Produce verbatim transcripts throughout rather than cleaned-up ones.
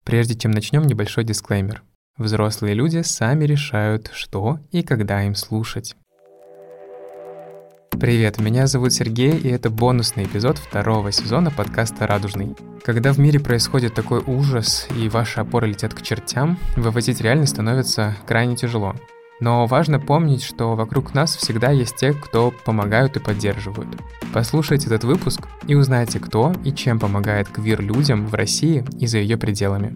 Прежде чем начнем, небольшой дисклеймер. Взрослые люди сами решают, что и когда им слушать. Привет, меня зовут Сергей, и это бонусный эпизод второго сезона подкаста «Радужный». Когда в мире происходит такой ужас, и ваши опоры летят к чертям, вывозить реальность становится крайне тяжело. Но важно помнить, что вокруг нас всегда есть те, кто помогают и поддерживают. Послушайте этот выпуск и узнайте, кто и чем помогает квир-людям в России и за ее пределами.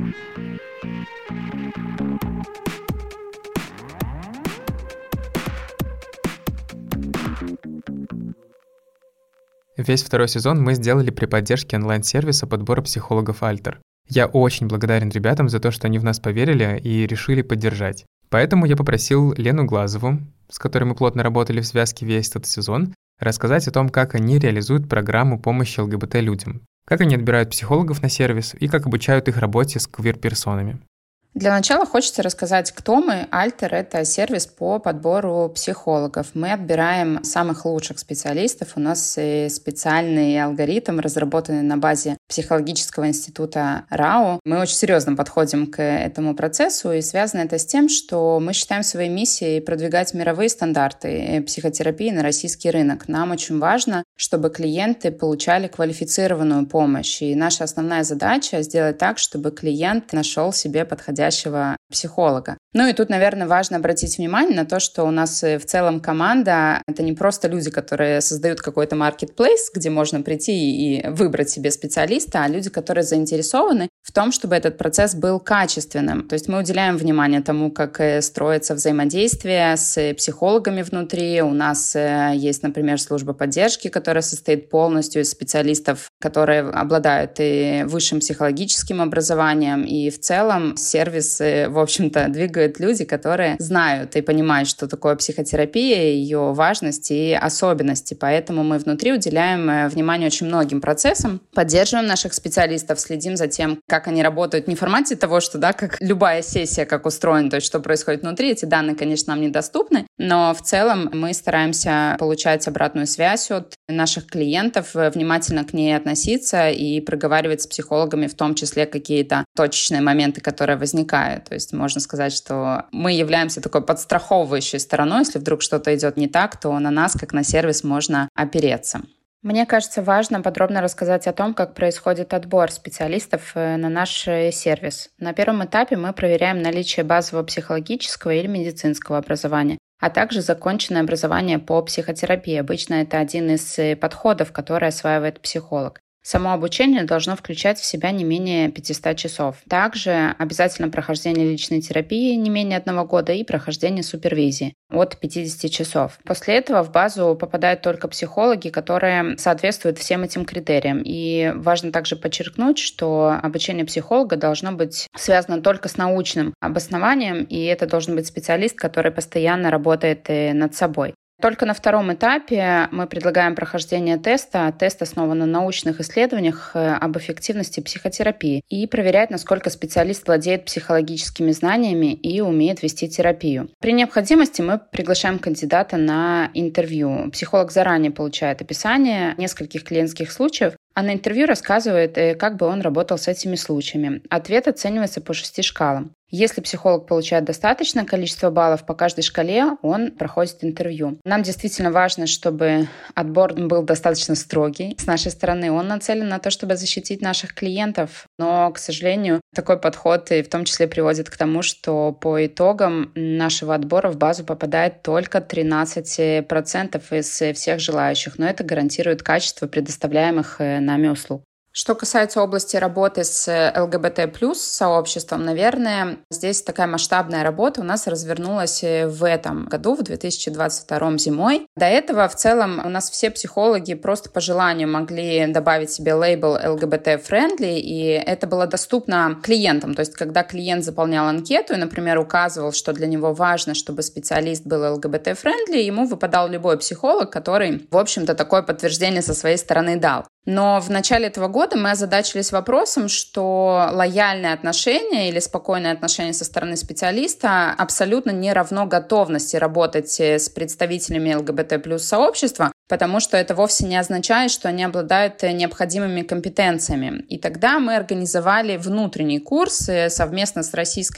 Весь второй сезон мы сделали при поддержке онлайн-сервиса подбора психологов Альтер. Я очень благодарен ребятам за то, что они в нас поверили и решили поддержать. Поэтому я попросил Лену Глазову, с которой мы плотно работали в связке весь этот сезон, рассказать о том, как они реализуют программу помощи ЛГБТ-людям, как они отбирают психологов на сервис и как обучают их работе с квир-персонами. Для начала хочется рассказать, кто мы. Альтер — это сервис по подбору психологов. Мы отбираем самых лучших специалистов. У нас специальный алгоритм, разработанный на базе психологического института РАО. Мы очень серьезно подходим к этому процессу, и связано это с тем, что мы считаем своей миссией продвигать мировые стандарты психотерапии на российский рынок. Нам очень важно, чтобы клиенты получали квалифицированную помощь. И наша основная задача — сделать так, чтобы клиент нашел себе подходящего психолога. Ну и тут, наверное, важно обратить внимание на то, что у нас в целом команда — это не просто люди, которые создают какой-то маркетплейс, где можно прийти и выбрать себе специалиста, а люди, которые заинтересованы в том, чтобы этот процесс был качественным. То есть мы уделяем внимание тому, как строится взаимодействие с психологами внутри. У нас есть, например, служба поддержки, которая состоит полностью из специалистов, которые обладают и высшим психологическим образованием, и в целом сервис в общем-то, двигают люди, которые знают и понимают, что такое психотерапия, ее важность и особенности. Поэтому мы внутри уделяем внимание очень многим процессам, поддерживаем наших специалистов, следим за тем, как они работают не в формате того, что, да, как любая сессия, как устроена, то есть что происходит внутри. Эти данные, конечно, нам недоступны, но в целом мы стараемся получать обратную связь от наших клиентов, внимательно к ней относиться и проговаривать с психологами в том числе какие-то точечные моменты, которые возникают. То есть можно сказать, что мы являемся такой подстраховывающей стороной. Если вдруг что-то идет не так, то на нас, как на сервис, можно опереться. Мне кажется, важно подробно рассказать о том, как происходит отбор специалистов на наш сервис. На первом этапе мы проверяем наличие базового психологического или медицинского образования, а также законченное образование по психотерапии. Обычно это один из подходов, который осваивает психолог. Само обучение должно включать в себя не менее пятьсот часов. Также обязательно прохождение личной терапии не менее одного года и прохождение супервизии от пятьдесят часов. После этого в базу попадают только психологи, которые соответствуют всем этим критериям. И важно также подчеркнуть, что обучение психолога должно быть связано только с научным обоснованием, и это должен быть специалист, который постоянно работает над собой. Только на втором этапе мы предлагаем прохождение теста. Тест основан на научных исследованиях об эффективности психотерапии и проверяет, насколько специалист владеет психологическими знаниями и умеет вести терапию. При необходимости мы приглашаем кандидата на интервью. Психолог заранее получает описание нескольких клиентских случаев, а на интервью рассказывает, как бы он работал с этими случаями. Ответ оценивается по шести шкалам. Если психолог получает достаточное количество баллов по каждой шкале, он проходит интервью. Нам действительно важно, чтобы отбор был достаточно строгий. С нашей стороны он нацелен на то, чтобы защитить наших клиентов. Но, к сожалению, такой подход и в том числе приводит к тому, что по итогам нашего отбора в базу попадает только тринадцать процентов из всех желающих. Но это гарантирует качество предоставляемых нами услуг. Что касается области работы с ЛГБТ плюс сообществом, наверное, здесь такая масштабная работа у нас развернулась в этом году, в две тысячи двадцать втором зимой. До этого в целом у нас все психологи просто по желанию могли добавить себе лейбл ЛГБТ-френдли, и это было доступно клиентам. То есть, когда клиент заполнял анкету и, например, указывал, что для него важно, чтобы специалист был ЛГБТ-френдли, ему выпадал любой психолог, который, в общем-то, такое подтверждение со своей стороны дал. Но в начале этого года мы озадачились вопросом, что лояльное отношение или спокойное отношение со стороны специалиста абсолютно не равно готовности работать с представителями ЛГБТ плюс сообщества, потому что это вовсе не означает, что они обладают необходимыми компетенциями. И тогда мы организовали внутренний курс совместно с российской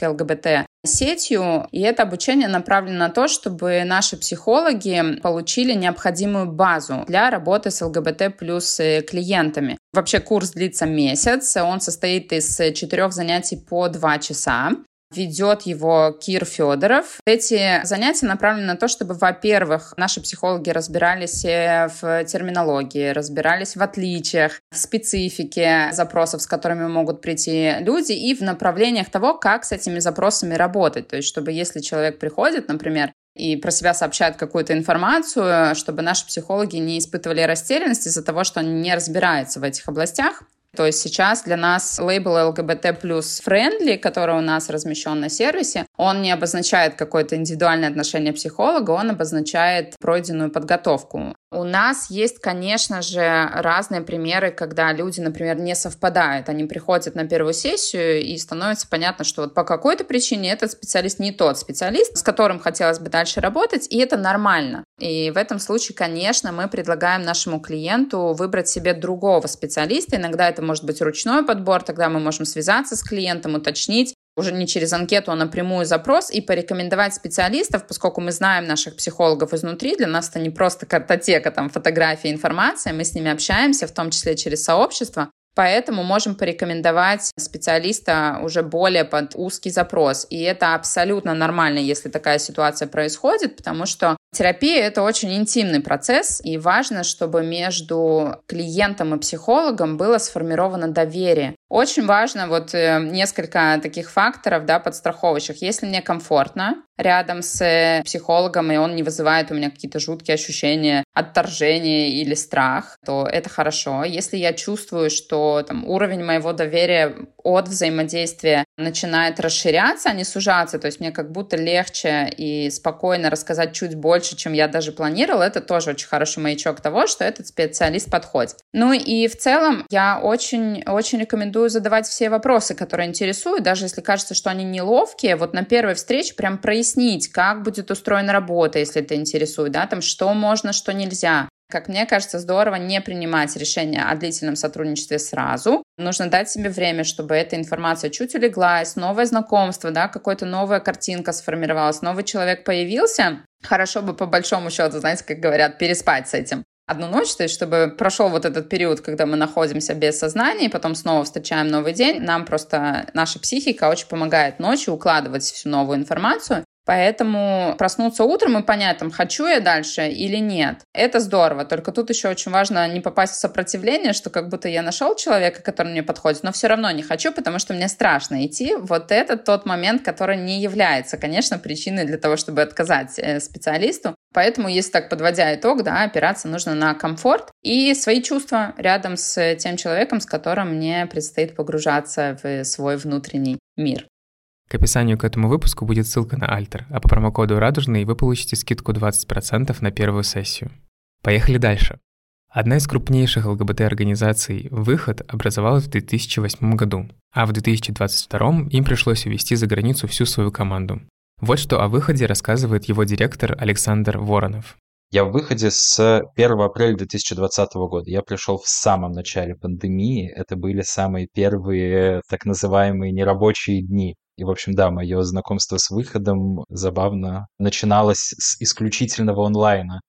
ЛГБТ-сетью, и это обучение направлено на то, чтобы наши психологи получили необходимую базу для работы с ЛГБТ плюс клиентами. Вообще курс длится месяц, он состоит из четырех занятий по два часа. Ведет его Кир Федоров. Эти занятия направлены на то, чтобы, во-первых, наши психологи разбирались в терминологии, разбирались в отличиях, в специфике запросов, с которыми могут прийти люди, и в направлениях того, как с этими запросами работать. То есть, чтобы если человек приходит, например, и про себя сообщает какую-то информацию, чтобы наши психологи не испытывали растерянность из-за того, что они не разбираются в этих областях. То есть сейчас для нас лейбл эл гэ бэ тэ плюс friendly, который у нас размещен на сервисе, он не обозначает какое-то индивидуальное отношение психолога, он обозначает пройденную подготовку. У нас есть, конечно же, разные примеры, когда люди, например, не совпадают. Они приходят на первую сессию, и становится понятно, что вот по какой-то причине этот специалист не тот специалист, с которым хотелось бы дальше работать, и это нормально. И в этом случае, конечно, мы предлагаем нашему клиенту выбрать себе другого специалиста. Иногда это может быть ручной подбор, тогда мы можем связаться с клиентом, уточнить, уже не через анкету, а напрямую запрос, и порекомендовать специалистов, поскольку мы знаем наших психологов изнутри, для нас это не просто картотека, там, фотографии, информация, мы с ними общаемся, в том числе через сообщество, поэтому можем порекомендовать специалиста уже более под узкий запрос. И это абсолютно нормально, если такая ситуация происходит, потому что терапия — это очень интимный процесс, и важно, чтобы между клиентом и психологом было сформировано доверие. Очень важно вот несколько таких факторов, да, подстраховочных. Если мне комфортно рядом с психологом, и он не вызывает у меня какие-то жуткие ощущения отторжения или страх, то это хорошо. Если я чувствую, что там, уровень моего доверия от взаимодействия начинает расширяться, а не сужаться, то есть мне как будто легче и спокойно рассказать чуть больше, чем я даже планировала, это тоже очень хороший маячок того, что этот специалист подходит. Ну и в целом я очень-очень рекомендую задавать все вопросы, которые интересуют, даже если кажется, что они неловкие, вот на первой встрече прям прояснить, как будет устроена работа, если это интересует, да, там, что можно, что нельзя. Как мне кажется, здорово не принимать решение о длительном сотрудничестве сразу. Нужно дать себе время, чтобы эта информация чуть улеглась, новое знакомство, да, какая-то новая картинка сформировалась, новый человек появился. Хорошо бы по большому счету, знаете, как говорят, переспать с этим одну ночь, то есть чтобы прошел вот этот период, когда мы находимся без сознания, и потом снова встречаем новый день. Нам просто наша психика очень помогает ночью укладывать всю новую информацию. Поэтому проснуться утром и понять, там, хочу я дальше или нет. Это здорово. Только тут еще очень важно не попасть в сопротивление, что как будто я нашел человека, который мне подходит, но все равно не хочу, потому что мне страшно идти. Вот это тот момент, который не является, конечно, причиной для того, чтобы отказать специалисту. Поэтому, если так подводя итог, да, опираться нужно на комфорт и свои чувства рядом с тем человеком, с которым мне предстоит погружаться в свой внутренний мир. К описанию к этому выпуску будет ссылка на Альтер, а по промокоду «Радужный» вы получите скидку двадцать процентов на первую сессию. Поехали дальше. Одна из крупнейших ЛГБТ-организаций «Выход» образовалась в две тысячи восьмом году, а в две тысячи двадцать втором им пришлось увезти за границу всю свою команду. Вот что о «Выходе» рассказывает его директор Александр Воронов. Я в «Выходе» с первого апреля две тысячи двадцатого года. Я пришел в самом начале пандемии. Это были самые первые так называемые нерабочие дни. И, в общем, да, мое знакомство с «Выходом» забавно начиналось с исключительного онлайна.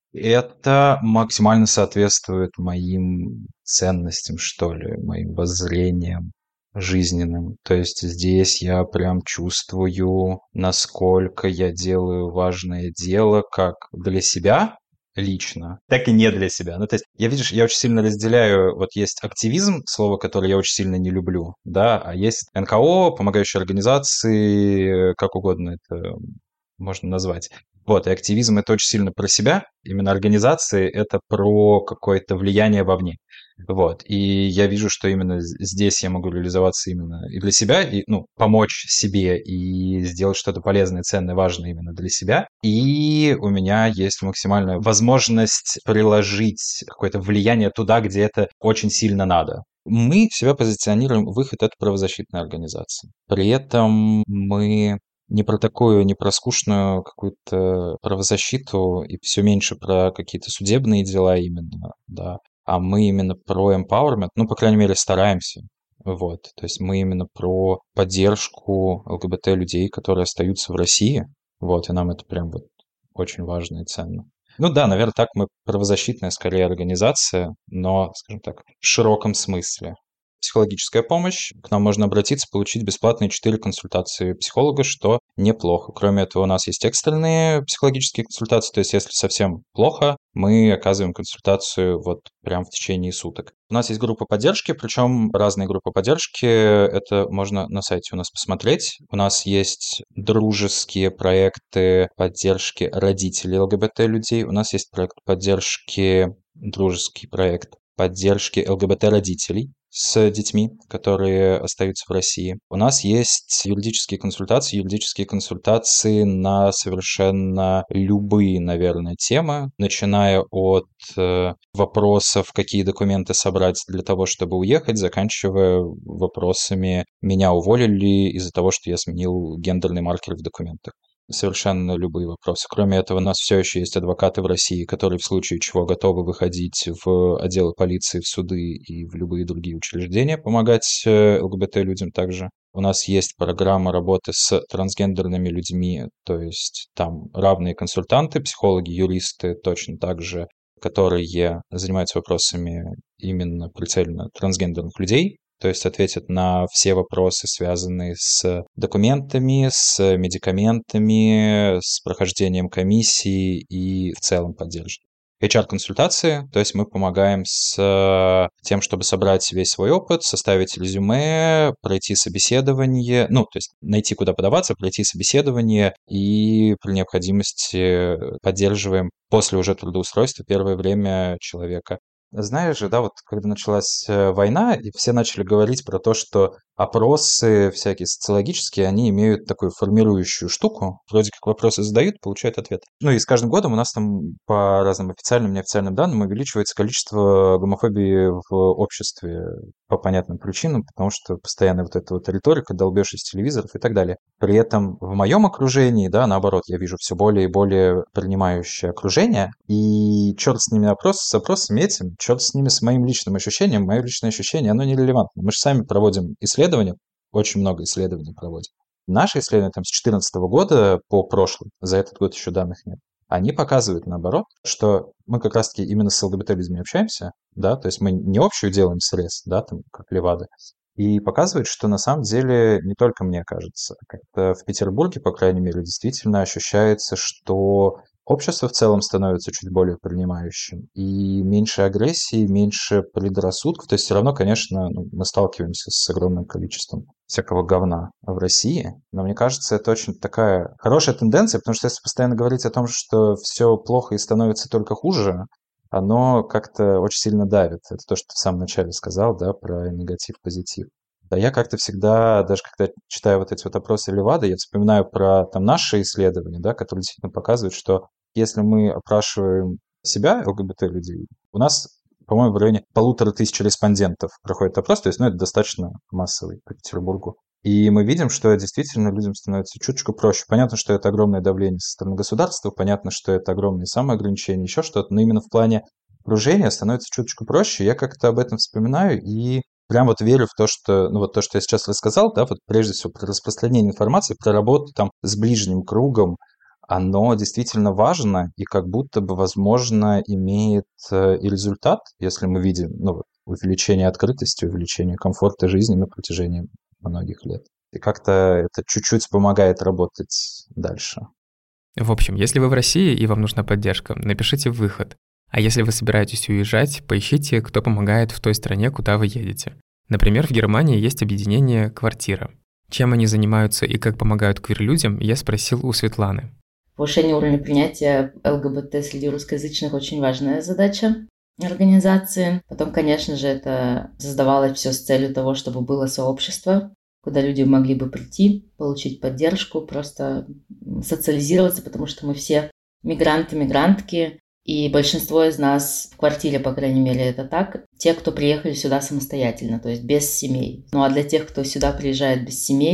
Это максимально соответствует моим ценностям, что ли, моим воззрениям жизненным. То есть здесь я прям чувствую, насколько я делаю важное дело как для себя лично, так и не для себя. Ну, то есть, я, видишь, я очень сильно разделяю, вот есть активизм, слово, которое я очень сильно не люблю, да, а есть эн ка о, помогающие организации, как угодно это можно назвать. Вот, и активизм — это очень сильно про себя, именно организации — это про какое-то влияние вовне. Вот, и я вижу, что именно здесь я могу реализоваться именно и для себя, и, ну, помочь себе и сделать что-то полезное, ценное, важное именно для себя. И у меня есть максимальная возможность приложить какое-то влияние туда, где это очень сильно надо. Мы себя позиционируем, «Выход» — это правозащитная организация. При этом мы не про такую, не про скучную какую-то правозащиту и все меньше про какие-то судебные дела именно, да, а мы именно про empowerment, ну, по крайней мере, стараемся. Вот, то есть мы именно про поддержку ЛГБТ-людей, которые остаются в России, вот, и нам это прям вот очень важно и ценно. Ну да, наверное, так мы правозащитная скорее организация, но, скажем так, в широком смысле. Психологическая помощь. К нам можно обратиться, получить бесплатные четыре консультации психолога, что неплохо. Кроме этого, у нас есть экстренные психологические консультации, то есть если совсем плохо, мы оказываем консультацию вот прям в течение суток. У нас есть группа поддержки, причем разные группы поддержки, это можно на сайте у нас посмотреть. У нас есть дружеские проекты поддержки родителей ЛГБТ-людей, у нас есть проект поддержки, дружеский проект поддержки ЛГБТ-родителей с детьми, которые остаются в России. У нас есть юридические консультации, юридические консультации на совершенно любые, наверное, темы, начиная от э, вопросов, какие документы собрать для того, чтобы уехать, заканчивая вопросами, меня уволили из-за того, что я сменил гендерный маркер в документах. Совершенно любые вопросы. Кроме этого, у нас все еще есть адвокаты в России, которые в случае чего готовы выходить в отделы полиции, в суды и в любые другие учреждения, помогать ЛГБТ-людям также. У нас есть программа работы с трансгендерными людьми, то есть там равные консультанты, психологи, юристы точно так же, которые занимаются вопросами именно прицельно трансгендерных людей. То есть ответят на все вопросы, связанные с документами, с медикаментами, с прохождением комиссии и в целом поддержат. эйч ар-консультации, то есть мы помогаем с тем, чтобы собрать весь свой опыт, составить резюме, пройти собеседование, ну, то есть найти, куда подаваться, пройти собеседование и при необходимости поддерживаем после уже трудоустройства первое время человека. Знаешь же, да, вот когда началась война, и все начали говорить про то, что опросы всякие социологические, они имеют такую формирующую штуку. Вроде как вопросы задают, получают ответ. Ну и с каждым годом у нас там по разным официальным и неофициальным данным увеличивается количество гомофобии в обществе по понятным причинам, потому что постоянно вот эта вот риторика, долбёж из телевизоров и так далее. При этом в моем окружении, да, наоборот, я вижу все более и более принимающее окружение, и черт с ними опрос, с опросами этим, черт с ними с моим личным ощущением, мое личное ощущение, оно нерелевантно. Мы же сами проводим исследования, очень много исследований проводим. Наши исследования там с две тысячи четырнадцатого года по прошлый, за этот год еще данных нет, они показывают, наоборот, что мы как раз-таки именно с ЛГБТ-людьми общаемся, да, то есть мы не общую делаем срез, да, там, как Левада, и показывает, что на самом деле не только мне кажется, как-то в Петербурге, по крайней мере, действительно ощущается, что общество в целом становится чуть более принимающим, и меньше агрессии, меньше предрассудков. То есть все равно, конечно, ну, мы сталкиваемся с огромным количеством всякого говна в России, но мне кажется, это очень такая хорошая тенденция, потому что если постоянно говорить о том, что все плохо и становится только хуже, оно как-то очень сильно давит. Это то, что ты в самом начале сказал, да, про негатив-позитив. Да, я как-то всегда, даже когда читаю вот эти вот опросы Левады, я вспоминаю про там наши исследования, да, которые действительно показывают, что если мы опрашиваем себя, ЛГБТ-людей, у нас, по-моему, в районе полутора тысяч респондентов проходит опрос, то есть, ну, это достаточно массовый по Петербургу. И мы видим, что действительно людям становится чуточку проще. Понятно, что это огромное давление со стороны государства, понятно, что это огромные самоограничения, еще что-то, но именно в плане окружения становится чуточку проще. Я как-то об этом вспоминаю и прям вот верю в то, что, ну вот то, что я сейчас рассказал, да, вот прежде всего про распространение информации, про работу там с ближним кругом, оно действительно важно и как будто бы, возможно, имеет и результат, если мы видим, ну, увеличение открытости, увеличение комфорта жизни на протяжении многих лет. И как-то это чуть-чуть помогает работать дальше. В общем, если вы в России и вам нужна поддержка, напишите «выход». А если вы собираетесь уезжать, поищите, кто помогает в той стране, куда вы едете. Например, в Германии есть объединение «Квартира». Чем они занимаются и как помогают квир-людям, я спросил у Светланы. Повышение уровня принятия ЛГБТ среди русскоязычных очень важная задача организации. Потом, конечно же, это создавалось все с целью того, чтобы было сообщество, куда люди могли бы прийти, получить поддержку, просто социализироваться, потому что мы все мигранты, мигрантки, и большинство из нас в квартире, по крайней мере, это так, те, кто приехали сюда самостоятельно, то есть без семей. Ну а для тех, кто сюда приезжает без семей,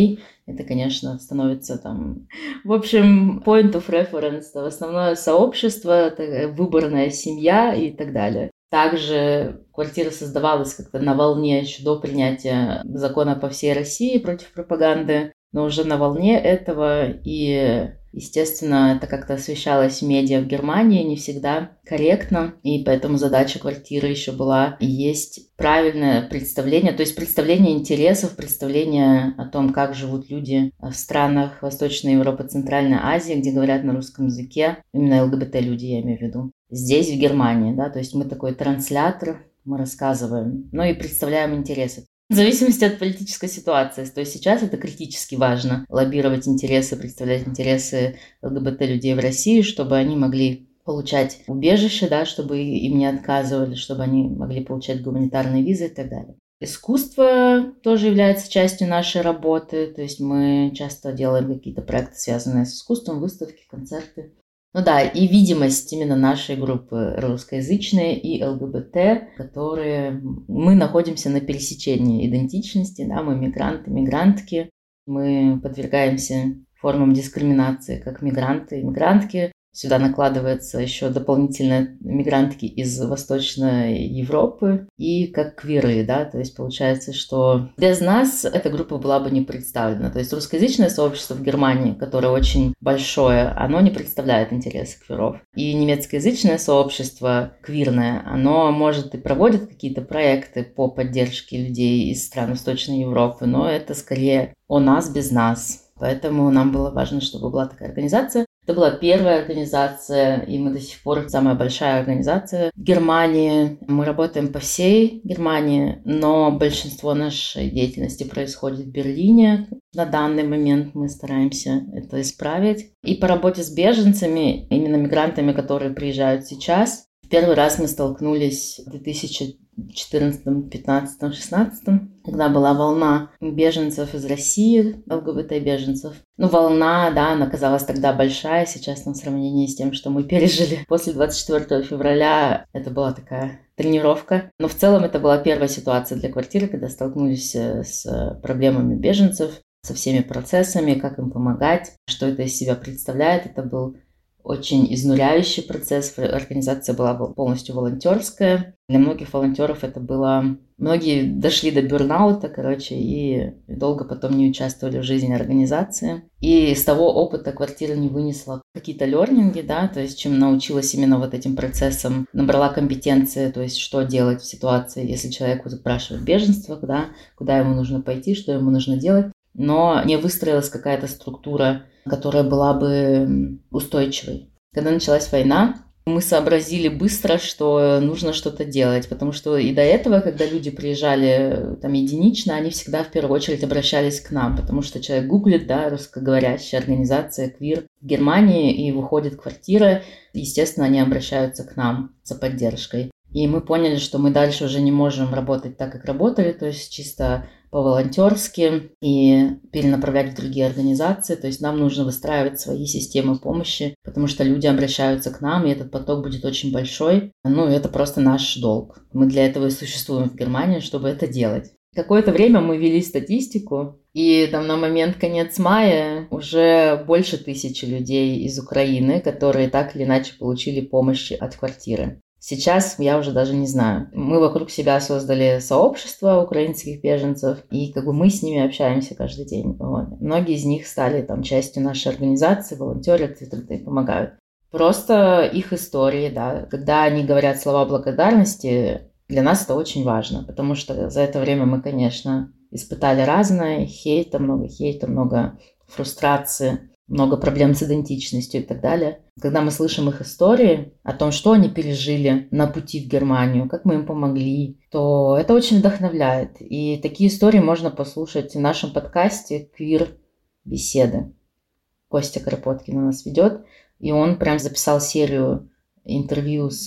это, конечно, становится там, в общем, point of reference, это основное сообщество, это выборная семья и так далее. Также квартира создавалась как-то на волне еще до принятия закона по всей России против пропаганды, но уже на волне этого, и, естественно, это как-то освещалось в медиа в Германии не всегда корректно, и поэтому задача квартиры еще была и есть правильное представление, то есть представление интересов, представление о том, как живут люди в странах Восточной Европы, Центральной Азии, где говорят на русском языке, именно ЛГБТ-люди, я имею в виду, здесь, в Германии, да, то есть мы такой транслятор, мы рассказываем, ну и представляем интересы. В зависимости от политической ситуации. То есть сейчас это критически важно лоббировать интересы, представлять интересы ЛГБТ-людей в России, чтобы они могли получать убежище, да, чтобы им не отказывали, чтобы они могли получать гуманитарные визы и так далее. Искусство тоже является частью нашей работы, то есть мы часто делаем какие-то проекты, связанные с искусством, выставки, концерты. Ну да, и видимость именно нашей группы русскоязычные и ЛГБТ, которые мы находимся на пересечении идентичности, да, мы мигранты, мигрантки, мы подвергаемся формам дискриминации как мигранты и мигрантки. Сюда накладывается еще дополнительно мигрантки из Восточной Европы и как квиры, да, то есть получается, что без нас эта группа была бы не представлена. То есть русскоязычное сообщество в Германии, которое очень большое, оно не представляет интересы квиров. И немецкоязычное сообщество квирное, оно может и проводит какие-то проекты по поддержке людей из стран Восточной Европы, но это скорее о нас без нас. Поэтому нам было важно, чтобы была такая организация. Это была первая организация, и мы до сих пор самая большая организация в Германии. Мы работаем по всей Германии, но большинство нашей деятельности происходит в Берлине. На данный момент мы стараемся это исправить. И по работе с беженцами, именно мигрантами, которые приезжают сейчас, первый раз мы столкнулись в две тысячи четырнадцатом, пятнадцатом, шестнадцатом, когда была волна беженцев из России, ЛГБТ-беженцев. Ну, волна, да, она казалась тогда большая, сейчас на сравнении с тем, что мы пережили после двадцать четвёртого февраля, это была такая тренировка. Но в целом это была первая ситуация для квартиры, когда столкнулись с проблемами беженцев, со всеми процессами, как им помогать, что это из себя представляет. Это был очень изнуряющий процесс. Организация была полностью волонтерская. Для многих волонтеров это было... Многие дошли до бёрнаута, короче, и долго потом не участвовали в жизни организации. И с того опыта квартира не вынесла какие-то лернинги, да, то есть чем научилась именно вот этим процессом, набрала компетенции, то есть что делать в ситуации, если человеку запрашивают беженство, да, куда ему нужно пойти, что ему нужно делать. Но не выстроилась какая-то структура, которая была бы устойчивой. Когда началась война, мы сообразили быстро, что нужно что-то делать, потому что и до этого, когда люди приезжали там единично, они всегда в первую очередь обращались к нам, потому что человек гуглит, да, русскоговорящая организация квир в Германии, и выходит квартира, естественно, они обращаются к нам за поддержкой. И мы поняли, что мы дальше уже не можем работать так, как работали, то есть чисто по-волонтерски и перенаправлять в другие организации. То есть нам нужно выстраивать свои системы помощи, потому что люди обращаются к нам, и этот поток будет очень большой. Ну, это просто наш долг. Мы для этого и существуем в Германии, чтобы это делать. Какое-то время мы вели статистику, и там на момент конец мая уже больше тысячи людей из Украины, которые так или иначе получили помощь от квартиры. Сейчас я уже даже не знаю. Мы вокруг себя создали сообщество украинских беженцев, и как бы мы с ними общаемся каждый день. Вот. Многие из них стали там частью нашей организации, волонтерят и помогают. Просто их истории, да. Когда они говорят слова благодарности, для нас это очень важно, потому что за это время мы, конечно, испытали разное, хейта, много хейта, много фрустрации, много проблем с идентичностью и так далее. Когда мы слышим их истории о том, что они пережили на пути в Германию, как мы им помогли, то это очень вдохновляет. И такие истории можно послушать в нашем подкасте «Квир-беседы». Костя Кропоткин у нас ведет, и он прям записал серию интервью с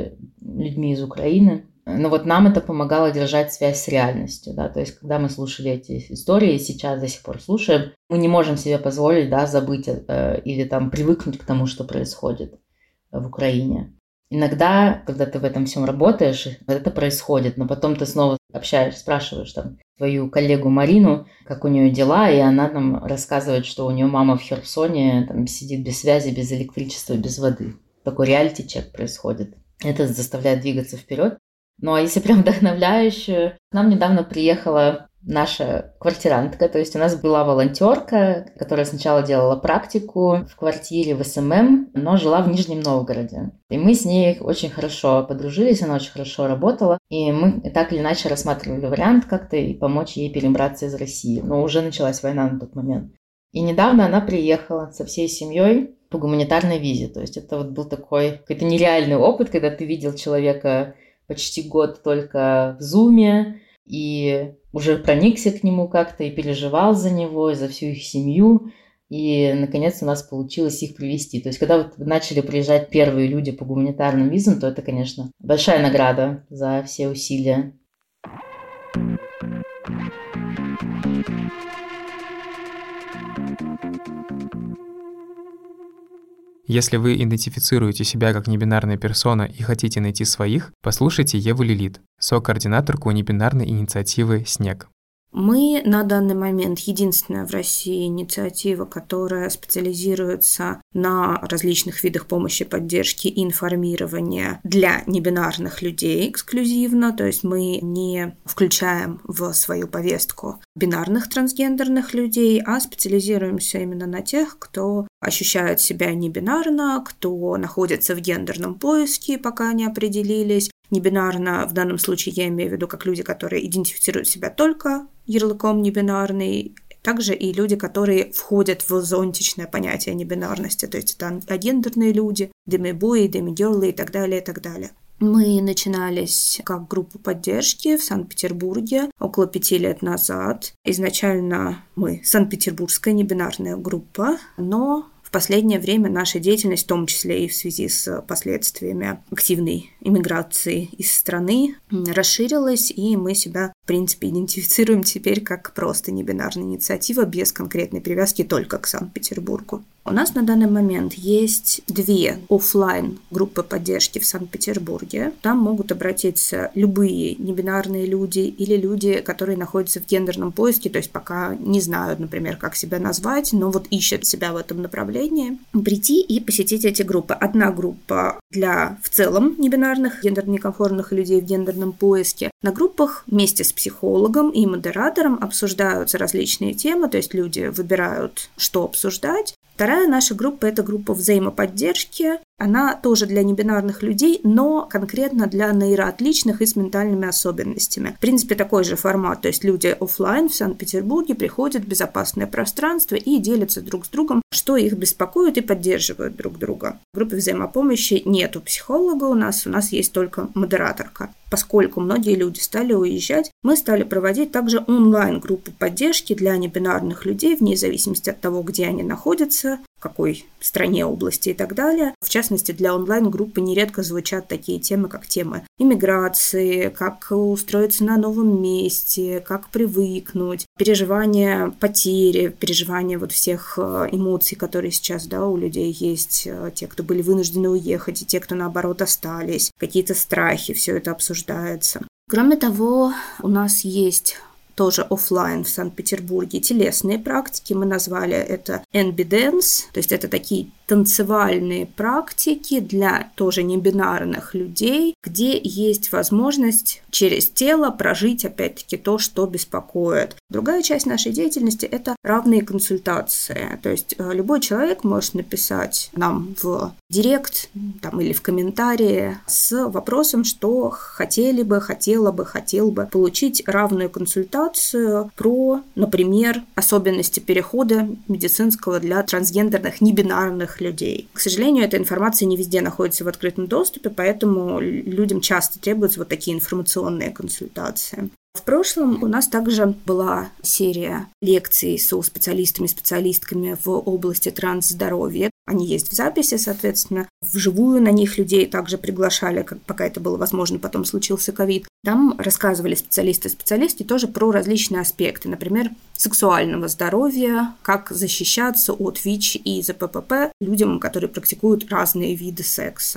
людьми из Украины. Но вот нам это помогало держать связь с реальностью, да, то есть когда мы слушали эти истории, и сейчас до сих пор слушаем, мы не можем себе позволить, да, забыть э, или там привыкнуть к тому, что происходит в Украине. Иногда, когда ты в этом всем работаешь, это происходит, но потом ты снова общаешься, спрашиваешь там твою коллегу Марину, как у нее дела, и она нам рассказывает, что у нее мама в Херсоне там сидит без связи, без электричества, без воды. Такой реалити-чек происходит. Это заставляет двигаться вперед. Ну а если прям вдохновляюще, к нам недавно приехала наша квартирантка, то есть у нас была волонтерка, которая сначала делала практику в квартире в эс эм эм, но жила в Нижнем Новгороде. И мы с ней очень хорошо подружились, она очень хорошо работала, и мы так или иначе рассматривали вариант как-то и помочь ей перебраться из России. Но уже началась война на тот момент. И недавно она приехала со всей семьей по гуманитарной визе. То есть это вот был такой какой-то нереальный опыт, когда ты видел человека почти год только в зуме, и уже проникся к нему как-то, и переживал за него, и за всю их семью. И, наконец, у нас получилось их привести. То есть, когда вот начали приезжать первые люди по гуманитарным визам, то это, конечно, большая награда за все усилия. Если вы идентифицируете себя как небинарная персона и хотите найти своих, послушайте Еву Лилит, сокоординаторку небинарной инициативы «Снег». Мы на данный момент единственная в России инициатива, которая специализируется на различных видах помощи, поддержки и информирования для небинарных людей эксклюзивно. То есть мы не включаем в свою повестку бинарных трансгендерных людей, а специализируемся именно на тех, кто ощущает себя небинарно, кто находится в гендерном поиске, пока не определились. Небинарно в данном случае я имею в виду как люди, которые идентифицируют себя только ярлыком небинарный, также и люди, которые входят в зонтичное понятие небинарности, то есть это агендерные люди, демибои, демигерлы и так далее, и так далее. Мы начинались как группа поддержки в Санкт-Петербурге около пяти лет назад. Изначально мы санкт-петербургская небинарная группа, но в последнее время наша деятельность, в том числе и в связи с последствиями активной иммиграции из страны, расширилась, и мы себя, в принципе, идентифицируем теперь как просто небинарная инициатива без конкретной привязки только к Санкт-Петербургу. У нас на данный момент есть две офлайн группы поддержки в Санкт-Петербурге. Там могут обратиться любые небинарные люди или люди, которые находятся в гендерном поиске, то есть пока не знают, например, как себя назвать, но вот ищут себя в этом направлении. Прийти и посетить эти группы. Одна группа для в целом небинарных, гендерно некомфортных людей в гендерном поиске. На группах вместе с психологом и модератором обсуждаются различные темы, то есть люди выбирают, что обсуждать. Вторая наша группа – это группа взаимоподдержки. Она тоже для небинарных людей, но конкретно для нейроотличных и с ментальными особенностями. В принципе, такой же формат, то есть люди офлайн в Санкт-Петербурге приходят в безопасное пространство и делятся друг с другом, что их беспокоит, и поддерживают друг друга. В группе взаимопомощи нету психолога у нас, у нас есть только модераторка. Поскольку многие люди стали уезжать, мы стали проводить также онлайн-группу поддержки для небинарных людей, вне зависимости от того, где они находятся, в какой стране, области и так далее. В частности, для онлайн-группы нередко звучат такие темы, как темы иммиграции, как устроиться на новом месте, как привыкнуть, переживания потери, переживания вот всех эмоций, которые сейчас, да, у людей есть, те, кто были вынуждены уехать, и те, кто, наоборот, остались, какие-то страхи, все это обсуждается. Кроме того, у нас есть тоже офлайн в Санкт-Петербурге телесные практики. Мы назвали это эн би Dance, то есть это такие танцевальные практики для тоже небинарных людей, где есть возможность через тело прожить, опять-таки, то, что беспокоит. Другая часть нашей деятельности – это равные консультации. То есть любой человек может написать нам в директ там, или в комментарии с вопросом, что хотели бы, хотела бы, хотел бы получить равную консультацию про, например, особенности перехода медицинского для трансгендерных небинарных людей. К сожалению, эта информация не везде находится в открытом доступе, поэтому людям часто требуются вот такие информационные консультации. В прошлом у нас также была серия лекций со специалистами и специалистками в области трансздоровья. Они есть в записи, соответственно. Вживую на них людей также приглашали, как пока это было возможно, потом случился ковид. Там рассказывали специалисты и специалистки тоже про различные аспекты, например, сексуального здоровья, как защищаться от ВИЧ и зэ пэ пэ пэ людям, которые практикуют разные виды секса.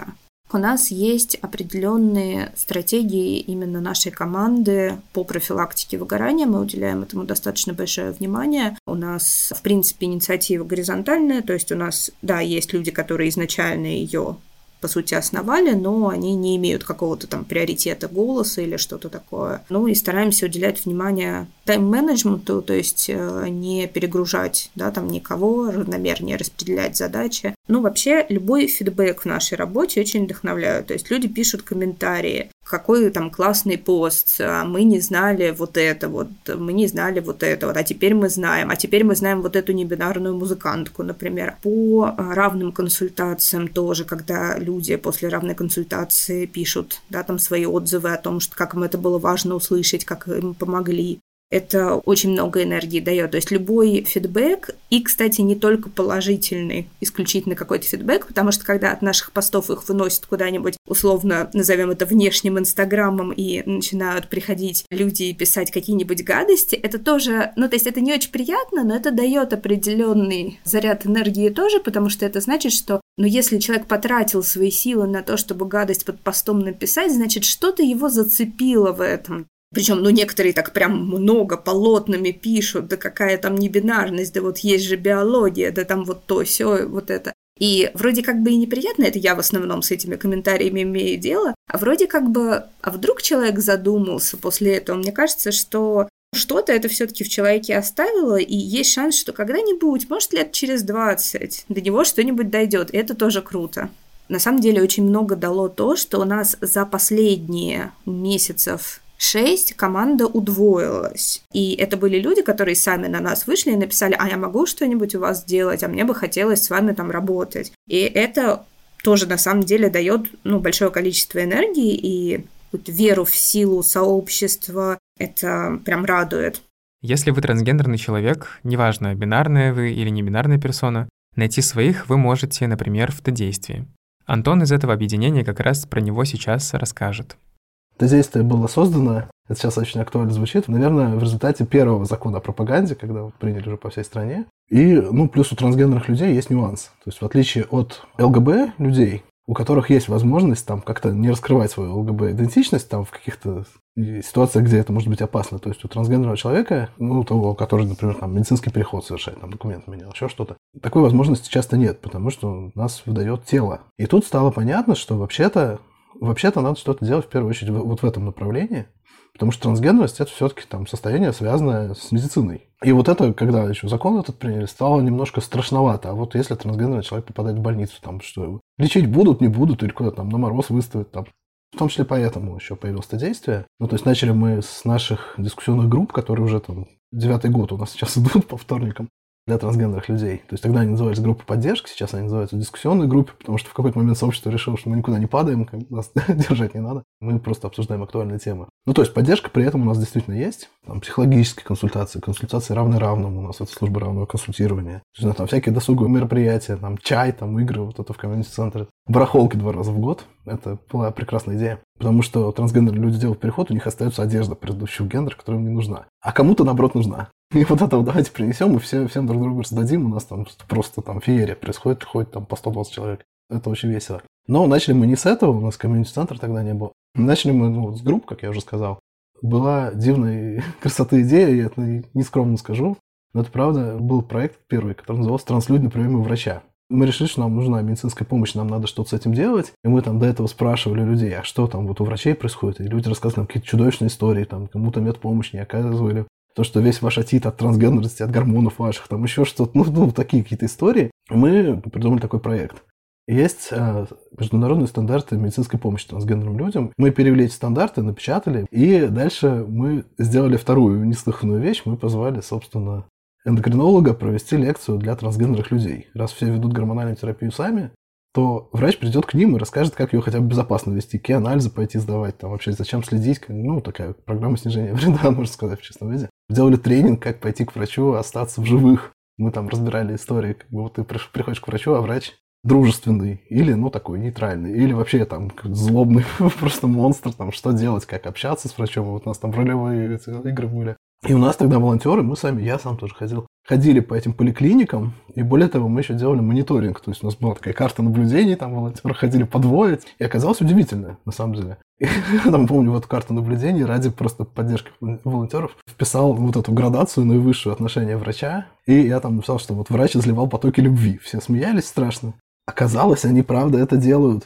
У нас есть определенные стратегии именно нашей команды по профилактике выгорания. Мы уделяем этому достаточно большое внимание. У нас, в принципе, инициатива горизонтальная, то есть у нас, да, есть люди, которые изначально ее по сути, основали, но они не имеют какого-то там приоритета голоса или что-то такое. Ну и стараемся уделять внимание тайм-менеджменту, то есть не перегружать, да, там никого, равномернее распределять задачи. Ну, вообще, любой фидбэк в нашей работе очень вдохновляет. То есть люди пишут комментарии, какой там классный пост, мы не знали вот это, вот, мы не знали вот это, вот, а теперь мы знаем, а теперь мы знаем вот эту небинарную музыкантку, например. По равным консультациям тоже, когда люди после равной консультации пишут, да, там свои отзывы о том, что как им это было важно услышать, как им помогли. Это очень много энергии дает. То есть любой фидбэк, и, кстати, не только положительный, исключительно какой-то фидбэк, потому что когда от наших постов их выносят куда-нибудь, условно, назовем это внешним инстаграмом, и начинают приходить люди и писать какие-нибудь гадости, это тоже, ну, то есть это не очень приятно, но это дает определенный заряд энергии тоже, потому что это значит, что, ну, если человек потратил свои силы на то, чтобы гадость под постом написать, значит, что-то его зацепило в этом. Причем, ну, некоторые так прям много полотнами пишут, да какая там небинарность, да вот есть же биология, да там вот то, сё, вот это. И вроде как бы и неприятно, это я в основном с этими комментариями имею дело, а вроде как бы, а вдруг человек задумался после этого? Мне кажется, что что-то это все-таки в человеке оставило, и есть шанс, что когда-нибудь, может, лет через двадцать, до него что-нибудь дойдет, и это тоже круто. На самом деле очень много дало то, что у нас за последние месяцев шесть команда удвоилась. И это были люди, которые сами на нас вышли и написали: а я могу что-нибудь у вас сделать, а мне бы хотелось с вами там работать. И это тоже на самом деле дает, ну, большое количество энергии и веру в силу сообщества. Это прям радует. Если вы трансгендерный человек, неважно, бинарная вы или не бинарная персона, найти своих вы можете, например, в Т-действии. Антон из этого объединения как раз про него сейчас расскажет. Т-действие было создано, это сейчас очень актуально звучит, наверное, в результате первого закона о пропаганде, когда его приняли уже по всей стране. И, ну, плюс у трансгендерных людей есть нюанс. То есть в отличие от ЛГБ людей, у которых есть возможность там как-то не раскрывать свою ЛГБ-идентичность там в каких-то ситуациях, где это может быть опасно. То есть у трансгендерного человека, ну, того, который, например, там медицинский переход совершает, там документы менял, еще что-то, такой возможности часто нет, потому что нас выдает тело. И тут стало понятно, что вообще-то Вообще-то надо что-то делать в первую очередь вот в этом направлении, потому что трансгендерность – это все-таки там состояние, связанное с медициной. И вот это, когда еще закон этот приняли, стало немножко страшновато. А вот если трансгендерный человек попадает в больницу, там что его лечить будут, не будут, или куда-то там на мороз выставят, там. В том числе поэтому еще появилось Т-действие. Ну, то есть начали мы с наших дискуссионных групп, которые уже там девятый год у нас сейчас идут по вторникам, для трансгендерных людей. То есть тогда они назывались группы поддержки, сейчас они называются дискуссионной группой, потому что в какой-то момент сообщество решило, что мы никуда не падаем, нас держать не надо, мы просто обсуждаем актуальные темы. Ну, то есть поддержка при этом у нас действительно есть. Там психологические консультации, консультации равны равному, у нас это служба равного консультирования. То есть, там всякие досуговые мероприятия, там чай, там игры, вот это в комьюнити-центре. Барахолки два раза в год. Это была прекрасная идея. Потому что трансгендерные люди делают переход, у них остается одежда предыдущего гендера, которая им не нужна. А кому-то, наоборот, нужна. И вот это вот давайте принесем, и все, всем друг другу раздадим. У нас там просто там феерия происходит, приходит там по сто двадцать человек. Это очень весело. Но начали мы не с этого, у нас комьюнити-центр тогда не был. Начали мы ну, с групп, как я уже сказал. Была дивная красоты идея, я это не скромно скажу. Но это правда был проект первый, который назывался «Транслюдь на приеме у врача». Мы решили, что нам нужна медицинская помощь, нам надо что-то с этим делать. И мы там до этого спрашивали людей, а что там вот у врачей происходит. И люди рассказывали нам какие-то чудовищные истории, там кому-то медпомощь не оказывали. То, что весь ваш отит от трансгендерности, от гормонов ваших, там еще что-то, ну, ну такие какие-то истории. Мы придумали такой проект. Есть э, международные стандарты медицинской помощи трансгендерным людям. Мы перевели эти стандарты, напечатали, и дальше мы сделали вторую неслыханную вещь. Мы позвали, собственно, эндокринолога провести лекцию для трансгендерных людей. Раз все ведут гормональную терапию сами, то врач придет к ним и расскажет, как ее хотя бы безопасно вести, какие анализы пойти сдавать, там вообще зачем следить. Ну, такая программа снижения вреда, можно сказать, в честном виде. Делали тренинг, как пойти к врачу, остаться в живых. Мы там разбирали истории, как бы вот ты приходишь к врачу, а врач дружественный или, ну, такой нейтральный, или вообще там злобный просто монстр, там, что делать, как общаться с врачом. Вот у нас там ролевые эти игры были. И у нас тогда волонтеры, мы сами, я сам тоже ходил, ходили по этим поликлиникам, и более того, мы еще делали мониторинг. То есть у нас была такая карта наблюдений, там волонтеры ходили по двое, и оказалось удивительно, на самом деле. И, там, помню, вот карту наблюдений ради просто поддержки волонтеров вписал вот эту градацию наивысшую отношения врача, и я там написал, что вот врач изливал потоки любви. Все смеялись страшно. Оказалось, они правда это делают.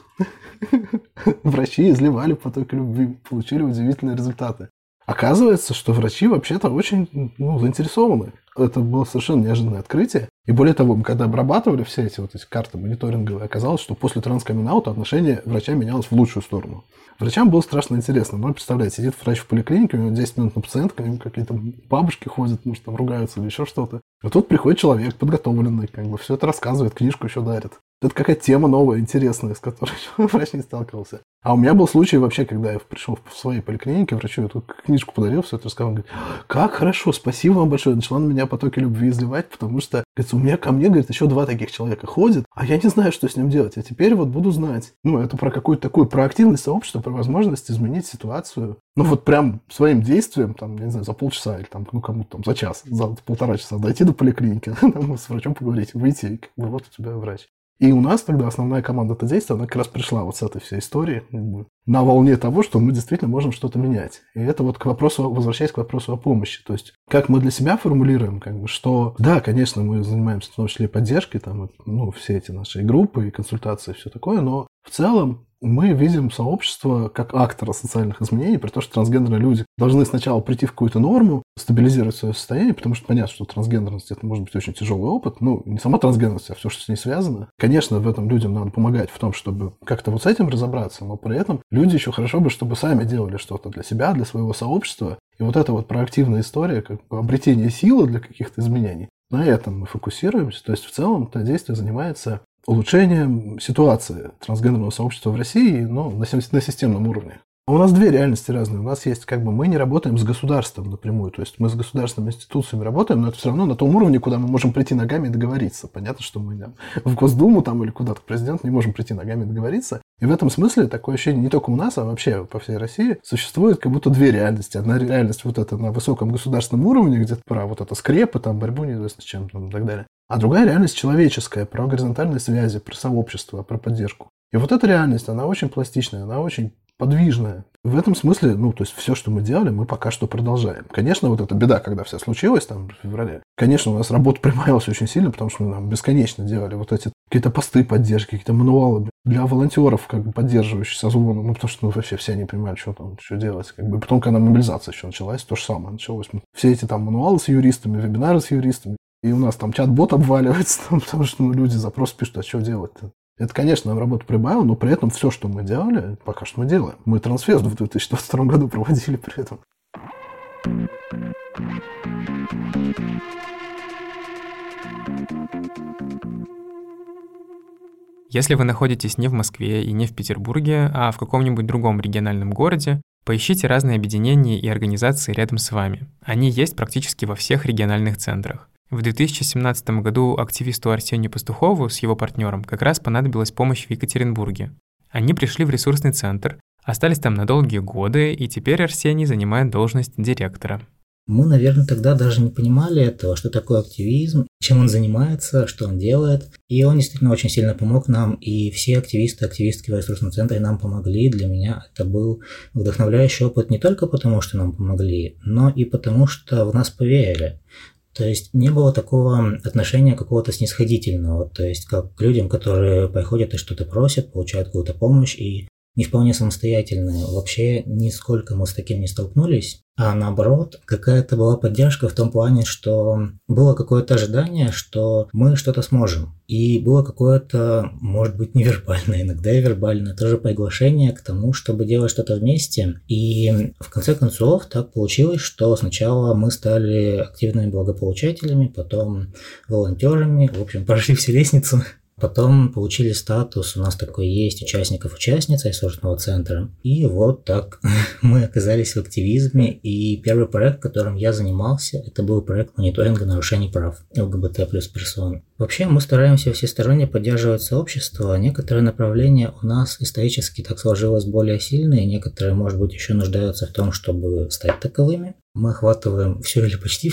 Врачи изливали потоки любви, получили удивительные результаты. Оказывается, что врачи вообще-то очень ну, заинтересованы. Это было совершенно неожиданное открытие. И более того, мы когда обрабатывали все эти вот эти карты мониторинговые, оказалось, что после транскамин-аута отношение врача менялось в лучшую сторону. Врачам было страшно интересно. Вы представляете, сидит врач в поликлинике, у него десять минут на пациентку, у него какие-то бабушки ходят, может, там ругаются или еще что-то. А тут приходит человек подготовленный, как бы все это рассказывает, книжку еще дарит. Это какая-то тема новая, интересная, с которой врач не сталкивался. А у меня был случай вообще, когда я пришел в своей поликлинике, врачу эту книжку подарил, все это рассказал, он говорит, как хорошо, спасибо вам большое. Начала на меня потоки любви изливать, потому что, говорит, у меня ко мне, говорит, еще два таких человека ходят, а я не знаю, что с ним делать, а теперь вот буду знать. Ну, это про какую-то такую проактивность сообщества, про возможность изменить ситуацию. Ну, вот прям своим действием, там, не знаю, за полчаса или там, ну, кому-то там за час, за полтора часа дойти до поликлиники, там, с врачом поговорить, выйти, и как бы вот у тебя врач. И у нас тогда основная команда это действия, она как раз пришла вот с этой всей истории как бы, на волне того, что мы действительно можем что-то менять. И это вот к вопросу, возвращаясь к вопросу о помощи. То есть, как мы для себя формулируем, как бы, что да, конечно, мы занимаемся в том числе поддержкой, там, ну, все эти наши группы и консультации, и все такое, но в целом мы видим сообщество как актора социальных изменений, при том, что трансгендерные люди должны сначала прийти в какую-то норму, стабилизировать свое состояние, потому что понятно, что трансгендерность – это может быть очень тяжелый опыт. Ну, не сама трансгендерность, а все, что с ней связано. Конечно, в этом людям надо помогать в том, чтобы как-то вот с этим разобраться, но при этом люди еще хорошо бы, чтобы сами делали что-то для себя, для своего сообщества. И вот эта вот проактивная история, как бы обретение силы для каких-то изменений, на этом мы фокусируемся. То есть, в целом, это действие занимается улучшением ситуации трансгендерного сообщества в России, но на системном уровне. У нас две реальности разные. У нас есть, как бы, мы не работаем с государством напрямую, то есть мы с государственными институциями работаем, но это все равно на том уровне, куда мы можем прийти ногами и договориться. Понятно, что мы там, в Госдуму там, или куда-то к президенту не можем прийти ногами и договориться. И в этом смысле такое ощущение не только у нас, а вообще по всей России существует как будто две реальности. Одна реальность вот эта на высоком государственном уровне, где-то про вот это скрепы, там, борьбу неизвестно с чем там, и так далее. А другая реальность человеческая, про горизонтальные связи, про сообщество, про поддержку. И вот эта реальность, она очень пластичная, она очень подвижная. В этом смысле, ну, то есть все, что мы делали, мы пока что продолжаем. Конечно, вот эта беда, когда все случилось там в феврале, конечно, у нас работа прибавилась очень сильно, потому что мы там бесконечно делали вот эти какие-то посты поддержки, какие-то мануалы для волонтеров, как бы поддерживающие созвоны, ну, потому что ну, вообще все не понимали, что там, что делать. Как бы. Потом, когда мобилизация еще началась, то же самое началось. Все эти там мануалы с юристами, вебинары с юристами, и у нас там чат-бот обваливается, там, потому что ну, люди запрос пишут, а что делать-то? Это, конечно, нам работу прибавило, но при этом все, что мы делали, пока что мы делаем. Мы трансфест в две тысячи двадцать втором году проводили при этом. Если вы находитесь не в Москве и не в Петербурге, а в каком-нибудь другом региональном городе, поищите разные объединения и организации рядом с вами. Они есть практически во всех региональных центрах. В две тысячи семнадцатом году активисту Арсению Пастухову с его партнером как раз понадобилась помощь в Екатеринбурге. Они пришли в ресурсный центр, остались там на долгие годы, и теперь Арсений занимает должность директора. Мы, наверное, тогда даже не понимали этого, что такое активизм, чем он занимается, что он делает. И он действительно очень сильно помог нам, и все активисты, активистки в ресурсном центре нам помогли. Для меня это был вдохновляющий опыт не только потому, что нам помогли, но и потому, что в нас поверили. То есть не было такого отношения какого-то снисходительного, то есть как к людям, которые приходят и что-то просят, получают какую-то помощь и не вполне самостоятельные. Вообще нисколько мы с таким не столкнулись, а наоборот, какая-то была поддержка в том плане, что было какое-то ожидание, что мы что-то сможем. И было какое-то, может быть, невербальное, иногда и вербальное, тоже приглашение к тому, чтобы делать что-то вместе. И в конце концов так получилось, что сначала мы стали активными благополучателями, потом волонтерами, в общем, прошли всю лестницу. Потом получили статус, у нас такой есть, участников-участниц ресурсного центра. И вот так мы оказались в активизме. И первый проект, которым я занимался, это был проект мониторинга нарушений прав ЛГБТ плюс персон. Вообще мы стараемся всесторонне поддерживать сообщество. Некоторые направления у нас исторически так сложилось более сильные, некоторые, может быть, еще нуждаются в том, чтобы стать таковыми. Мы охватываем все или почти все.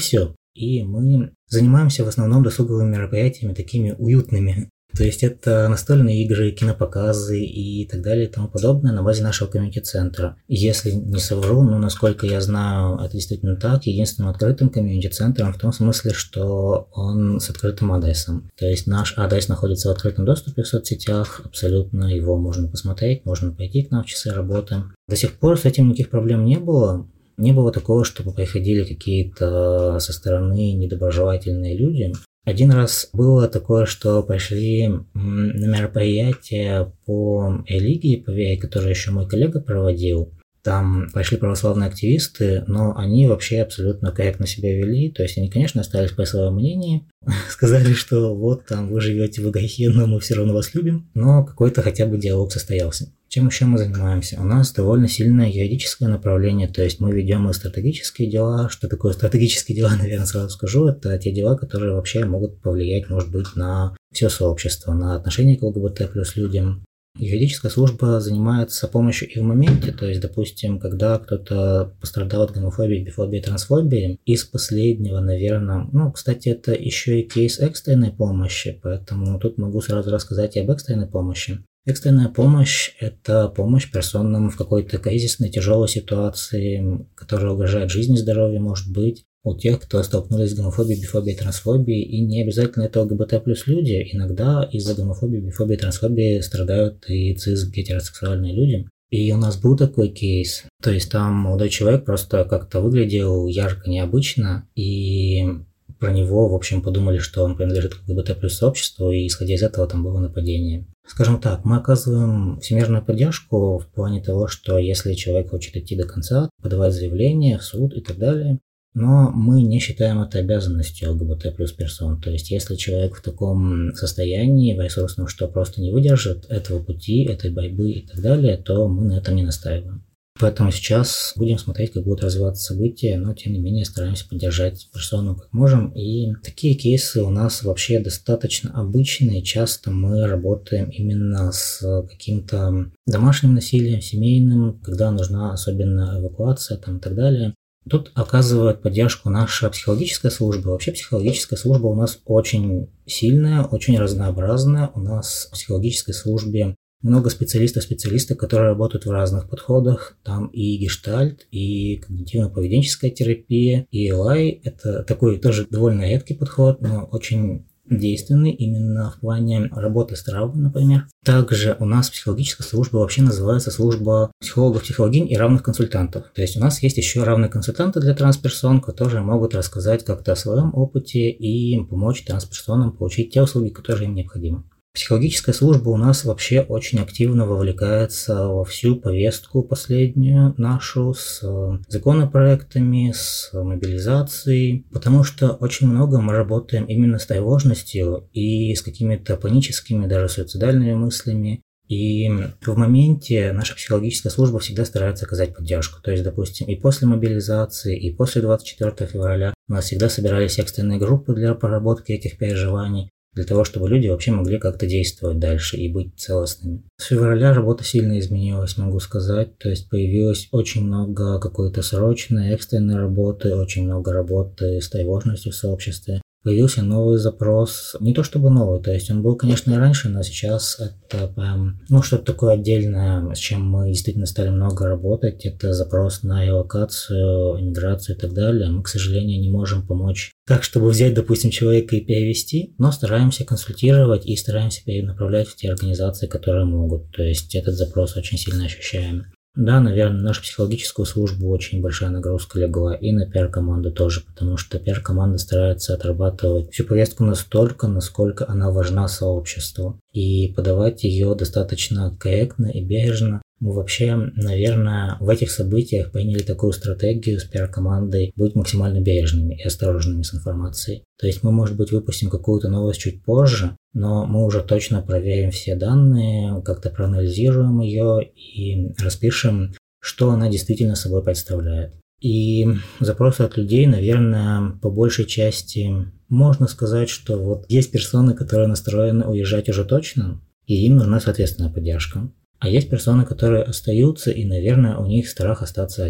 и мы занимаемся в основном досуговыми мероприятиями такими уютными. То есть это настольные игры, кинопоказы и так далее и тому подобное на базе нашего комьюнити-центра. Если не совру, ну, насколько я знаю, это действительно так, единственным открытым комьюнити-центром в том смысле, что он с открытым адресом. То есть наш адрес находится в открытом доступе в соцсетях, абсолютно его можно посмотреть, можно пойти к нам в часы работы. До сих пор с этим никаких проблем не было. Не было такого, чтобы приходили какие-то со стороны недоброжелательные люди. Один раз было такое, что пришли на мероприятие по религии, по вере, которое еще мой коллега проводил. Там пришли православные активисты, но они вообще абсолютно корректно себя вели. То есть они, конечно, остались при своем мнении. Сказали, что вот там вы живете в грехе, но мы все равно вас любим. Но какой-то хотя бы диалог состоялся. Чем еще мы занимаемся? У нас довольно сильное юридическое направление, то есть мы ведем и стратегические дела. Что такое стратегические дела, наверное, сразу скажу. Это те дела, которые вообще могут повлиять, может быть, на все сообщество, на отношение к ЛГБТ плюс людям. Юридическая служба занимается помощью и в моменте, то есть, допустим, когда кто-то пострадал от гомофобии, бифобии, трансфобии, из последнего, наверное, ну, кстати, это еще и кейс экстренной помощи, поэтому тут могу сразу рассказать и об экстренной помощи. Экстренная помощь – это помощь персонам в какой-то кризисной, тяжелой ситуации, которая угрожает жизни, здоровью, может быть, у тех, кто столкнулись с гомофобией, бифобией, трансфобией, и не обязательно это ЛГБТ плюс люди. Иногда из-за гомофобии, бифобии, трансфобии страдают и цис-гетеросексуальные люди. И у нас был такой кейс. То есть там молодой человек просто как-то выглядел ярко, необычно, и про него, в общем, подумали, что он принадлежит к ЛГБТ плюс сообществу, и исходя из этого там было нападение. Скажем так, мы оказываем всемирную поддержку в плане того, что если человек хочет идти до конца, подавать заявление в суд и так далее, но мы не считаем это обязанностью ЛГБТ плюс персон. То есть, если человек в таком состоянии, в ресурсном, что просто не выдержит этого пути, этой борьбы и так далее, то мы на этом не настаиваем. Поэтому сейчас будем смотреть, как будут развиваться события, но тем не менее стараемся поддержать персону как можем. И такие кейсы у нас вообще достаточно обычные. Часто мы работаем именно с каким-то домашним насилием, семейным, когда нужна особенно эвакуация там, и так далее. Тут оказывает поддержку наша психологическая служба. Вообще психологическая служба у нас очень сильная, очень разнообразная. У нас в психологической службе много специалистов, специалистов, которые работают в разных подходах. Там и гештальт, и когнитивно-поведенческая терапия, и эл ай. Это такой тоже довольно редкий подход, но очень действенный именно в плане работы с травмой, например. Также у нас психологическая служба вообще называется служба психологов, психологинь и равных консультантов. То есть у нас есть еще равные консультанты для трансперсон, которые могут рассказать как-то о своем опыте и помочь трансперсонам получить те услуги, которые им необходимы. Психологическая служба у нас вообще очень активно вовлекается во всю повестку последнюю нашу с законопроектами, с мобилизацией, потому что очень много мы работаем именно с тревожностью и с какими-то паническими, даже суицидальными мыслями. И в моменте наша психологическая служба всегда старается оказать поддержку. То есть, допустим, и после мобилизации, и после двадцать четвёртого февраля у нас всегда собирались экстренные группы для проработки этих переживаний, для того, чтобы люди вообще могли как-то действовать дальше и быть целостными. С февраля работа сильно изменилась, могу сказать. То есть появилось очень много какой-то срочной, экстренной работы, очень много работы с тревожностью в сообществе. Появился новый запрос, не то чтобы новый, то есть он был, конечно, и раньше, но сейчас это прям, ну, что-то такое отдельное, с чем мы действительно стали много работать, это запрос на релокацию, иммиграцию и так далее. Мы, к сожалению, не можем помочь так, чтобы взять, допустим, человека и перевести, но стараемся консультировать и стараемся перенаправлять в те организации, которые могут, то есть этот запрос очень сильно ощущаем. Да, наверное, на нашу психологическую службу очень большая нагрузка легла, и на пиар-команду тоже, потому что пиар-команда старается отрабатывать всю повестку настолько, насколько она важна сообществу, и подавать ее достаточно корректно и бережно. Мы вообще, наверное, в этих событиях приняли такую стратегию с пиар-командой быть максимально бережными и осторожными с информацией. То есть мы, может быть, выпустим какую-то новость чуть позже, но мы уже точно проверим все данные, как-то проанализируем ее и распишем, что она действительно собой представляет. И запросы от людей, наверное, по большей части можно сказать, что вот есть персоны, которые настроены уезжать уже точно, и им нужна соответственная поддержка. А есть персоны, которые остаются, и, наверное, у них страх остаться одним.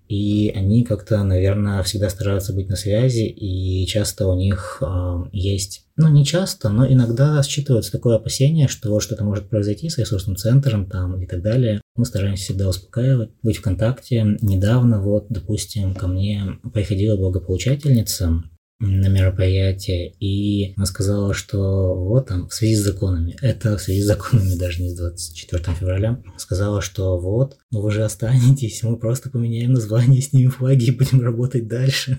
И они как-то, наверное, всегда стараются быть на связи, и часто у них э, есть, ну не часто, но иногда считывается такое опасение, что что-то может произойти с ресурсным центром там и так далее. Мы стараемся всегда успокаивать, быть в контакте. Недавно вот, допустим, ко мне приходила благополучательница на мероприятие, и она сказала, что вот там в связи с законами, это в связи с законами даже не с двадцать четвёртого февраля, сказала, что вот, ну вы же останетесь, мы просто поменяем название, снимем флаги и будем работать дальше.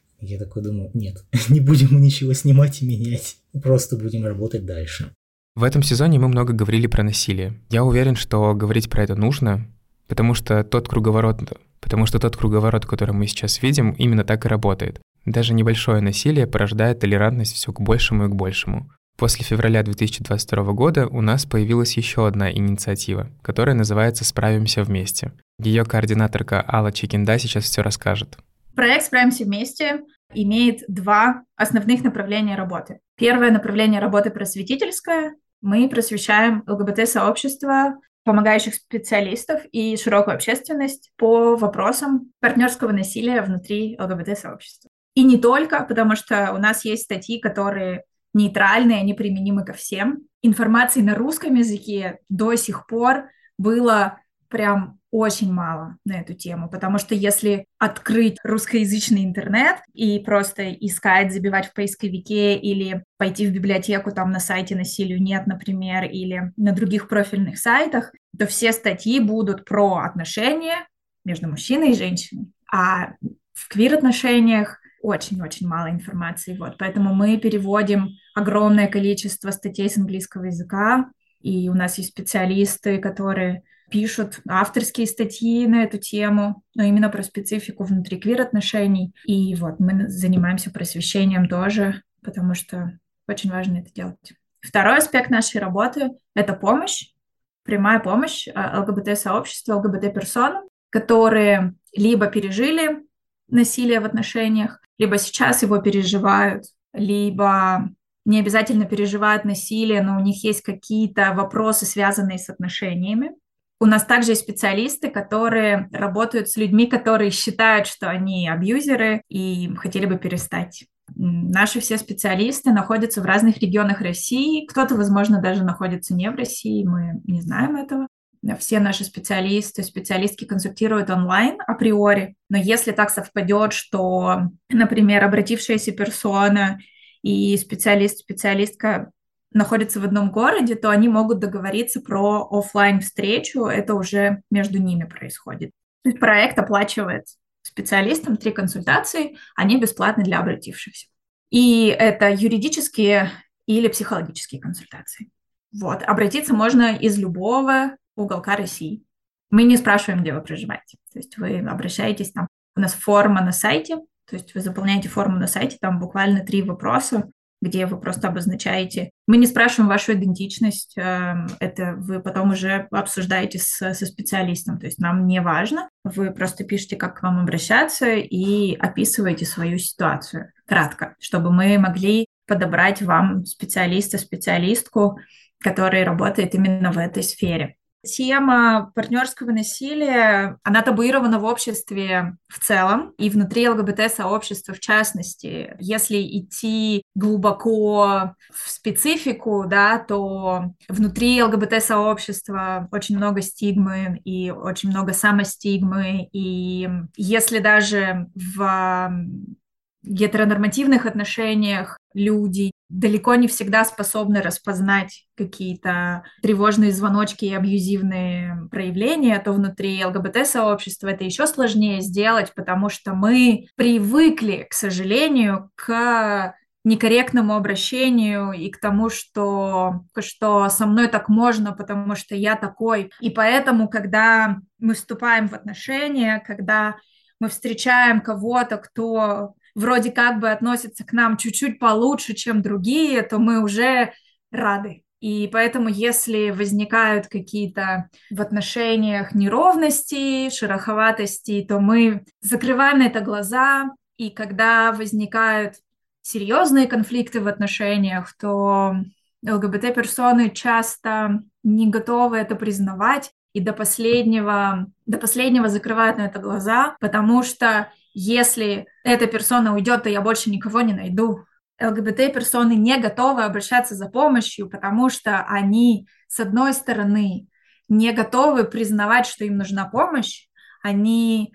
Я такой думаю, нет, не будем мы ничего снимать и менять, просто будем работать дальше. В этом сезоне мы много говорили про насилие. Я уверен, что говорить про это нужно, потому что тот круговорот, потому что тот круговорот, который мы сейчас видим, именно так и работает. Даже небольшое насилие порождает толерантность все к большему и к большему. После февраля две тысячи двадцать второго года у нас появилась еще одна инициатива, которая называется «Справимся вместе». Ее координаторка Алла Чекинда сейчас все расскажет. Проект «Справимся вместе» имеет два основных направления работы. Первое направление работы просветительское. Мы просвещаем ЛГБТ-сообщество, помогающих специалистов и широкую общественность по вопросам партнерского насилия внутри ЛГБТ-сообщества. И не только, потому что у нас есть статьи, которые нейтральные, они применимы ко всем. Информации на русском языке до сих пор было прям очень мало на эту тему, потому что если открыть русскоязычный интернет и просто искать, забивать в поисковике или пойти в библиотеку там на сайте «Насилию нет», например, или на других профильных сайтах, то все статьи будут про отношения между мужчиной и женщиной. А в квир-отношениях очень-очень мало информации. Вот. Поэтому мы переводим огромное количество статей с английского языка, и у нас есть специалисты, которые пишут авторские статьи на эту тему, но именно про специфику внутри квир-отношений. И вот мы занимаемся просвещением тоже, потому что очень важно это делать. Второй аспект нашей работы — это помощь, прямая помощь ЛГБТ-сообществу, ЛГБТ-персонам, которые либо пережили насилие в отношениях, либо сейчас его переживают, либо не обязательно переживают насилие, но у них есть какие-то вопросы, связанные с отношениями. У нас также есть специалисты, которые работают с людьми, которые считают, что они абьюзеры и хотели бы перестать. Наши все специалисты находятся в разных регионах России. Кто-то, возможно, даже находится не в России, мы не знаем этого. Все наши специалисты, специалистки консультируют онлайн априори, но если так совпадет, что, например, обратившаяся персона и специалист, специалистка находятся в одном городе, то они могут договориться про офлайн встречу, это уже между ними происходит. То есть проект оплачивает специалистам три консультации, они бесплатны для обратившихся. И это юридические или психологические консультации. Вот. Обратиться можно из любого уголка России. Мы не спрашиваем, где вы проживаете. То есть вы обращаетесь там, у нас форма на сайте, то есть вы заполняете форму на сайте, там буквально три вопроса, где вы просто обозначаете. Мы не спрашиваем вашу идентичность, это вы потом уже обсуждаете с, со специалистом, то есть нам не важно. Вы просто пишете, как к вам обращаться и описываете свою ситуацию кратко, чтобы мы могли подобрать вам специалиста, специалистку, который работает именно в этой сфере. Тема партнерского насилия, она табуирована в обществе в целом и внутри ЛГБТ-сообщества в частности. Если идти глубоко в специфику, да, то внутри ЛГБТ-сообщества очень много стигмы и очень много самостигмы. И если даже в гетеронормативных отношениях люди далеко не всегда способны распознать какие-то тревожные звоночки и абьюзивные проявления, то внутри ЛГБТ-сообщества это еще сложнее сделать, потому что мы привыкли, к сожалению, к некорректному обращению и к тому, что, что со мной так можно, потому что я такой. И поэтому, когда мы вступаем в отношения, когда мы встречаем кого-то, кто вроде как бы относится к нам чуть-чуть получше, чем другие, то мы уже рады. И поэтому, если возникают какие-то в отношениях неровности, шероховатости, то мы закрываем на это глаза, и когда возникают серьезные конфликты в отношениях, то ЛГБТ-персоны часто не готовы это признавать и до последнего, до последнего закрывают на это глаза, потому что если эта персона уйдет, то я больше никого не найду. ЛГБТ-персоны не готовы обращаться за помощью, потому что они, с одной стороны, не готовы признавать, что им нужна помощь, они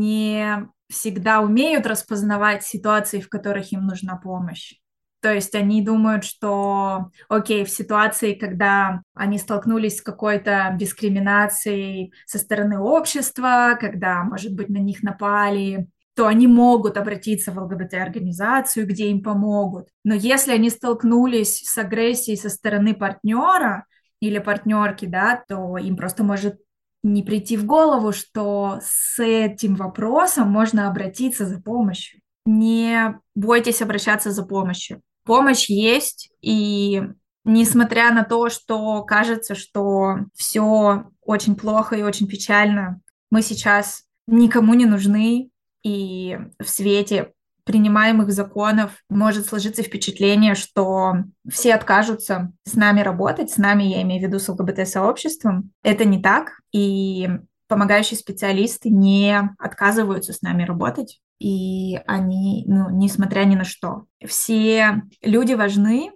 не всегда умеют распознавать ситуации, в которых им нужна помощь. То есть они думают, что, окей, в ситуации, когда они столкнулись с какой-то дискриминацией со стороны общества, когда, может быть, на них напали, то они могут обратиться в ЛГБТ-организацию, где им помогут. Но если они столкнулись с агрессией со стороны партнера или партнерки, да, то им просто может не прийти в голову, что с этим вопросом можно обратиться за помощью. Не бойтесь обращаться за помощью. Помощь есть, и несмотря на то, что кажется, что все очень плохо и очень печально, мы сейчас никому не нужны, и в свете принимаемых законов может сложиться впечатление, что все откажутся с нами работать, с нами, я имею в виду с ЛГБТ-сообществом. Это не так, и помогающие специалисты не отказываются с нами работать, и они, ну, несмотря ни на что. Все люди важны,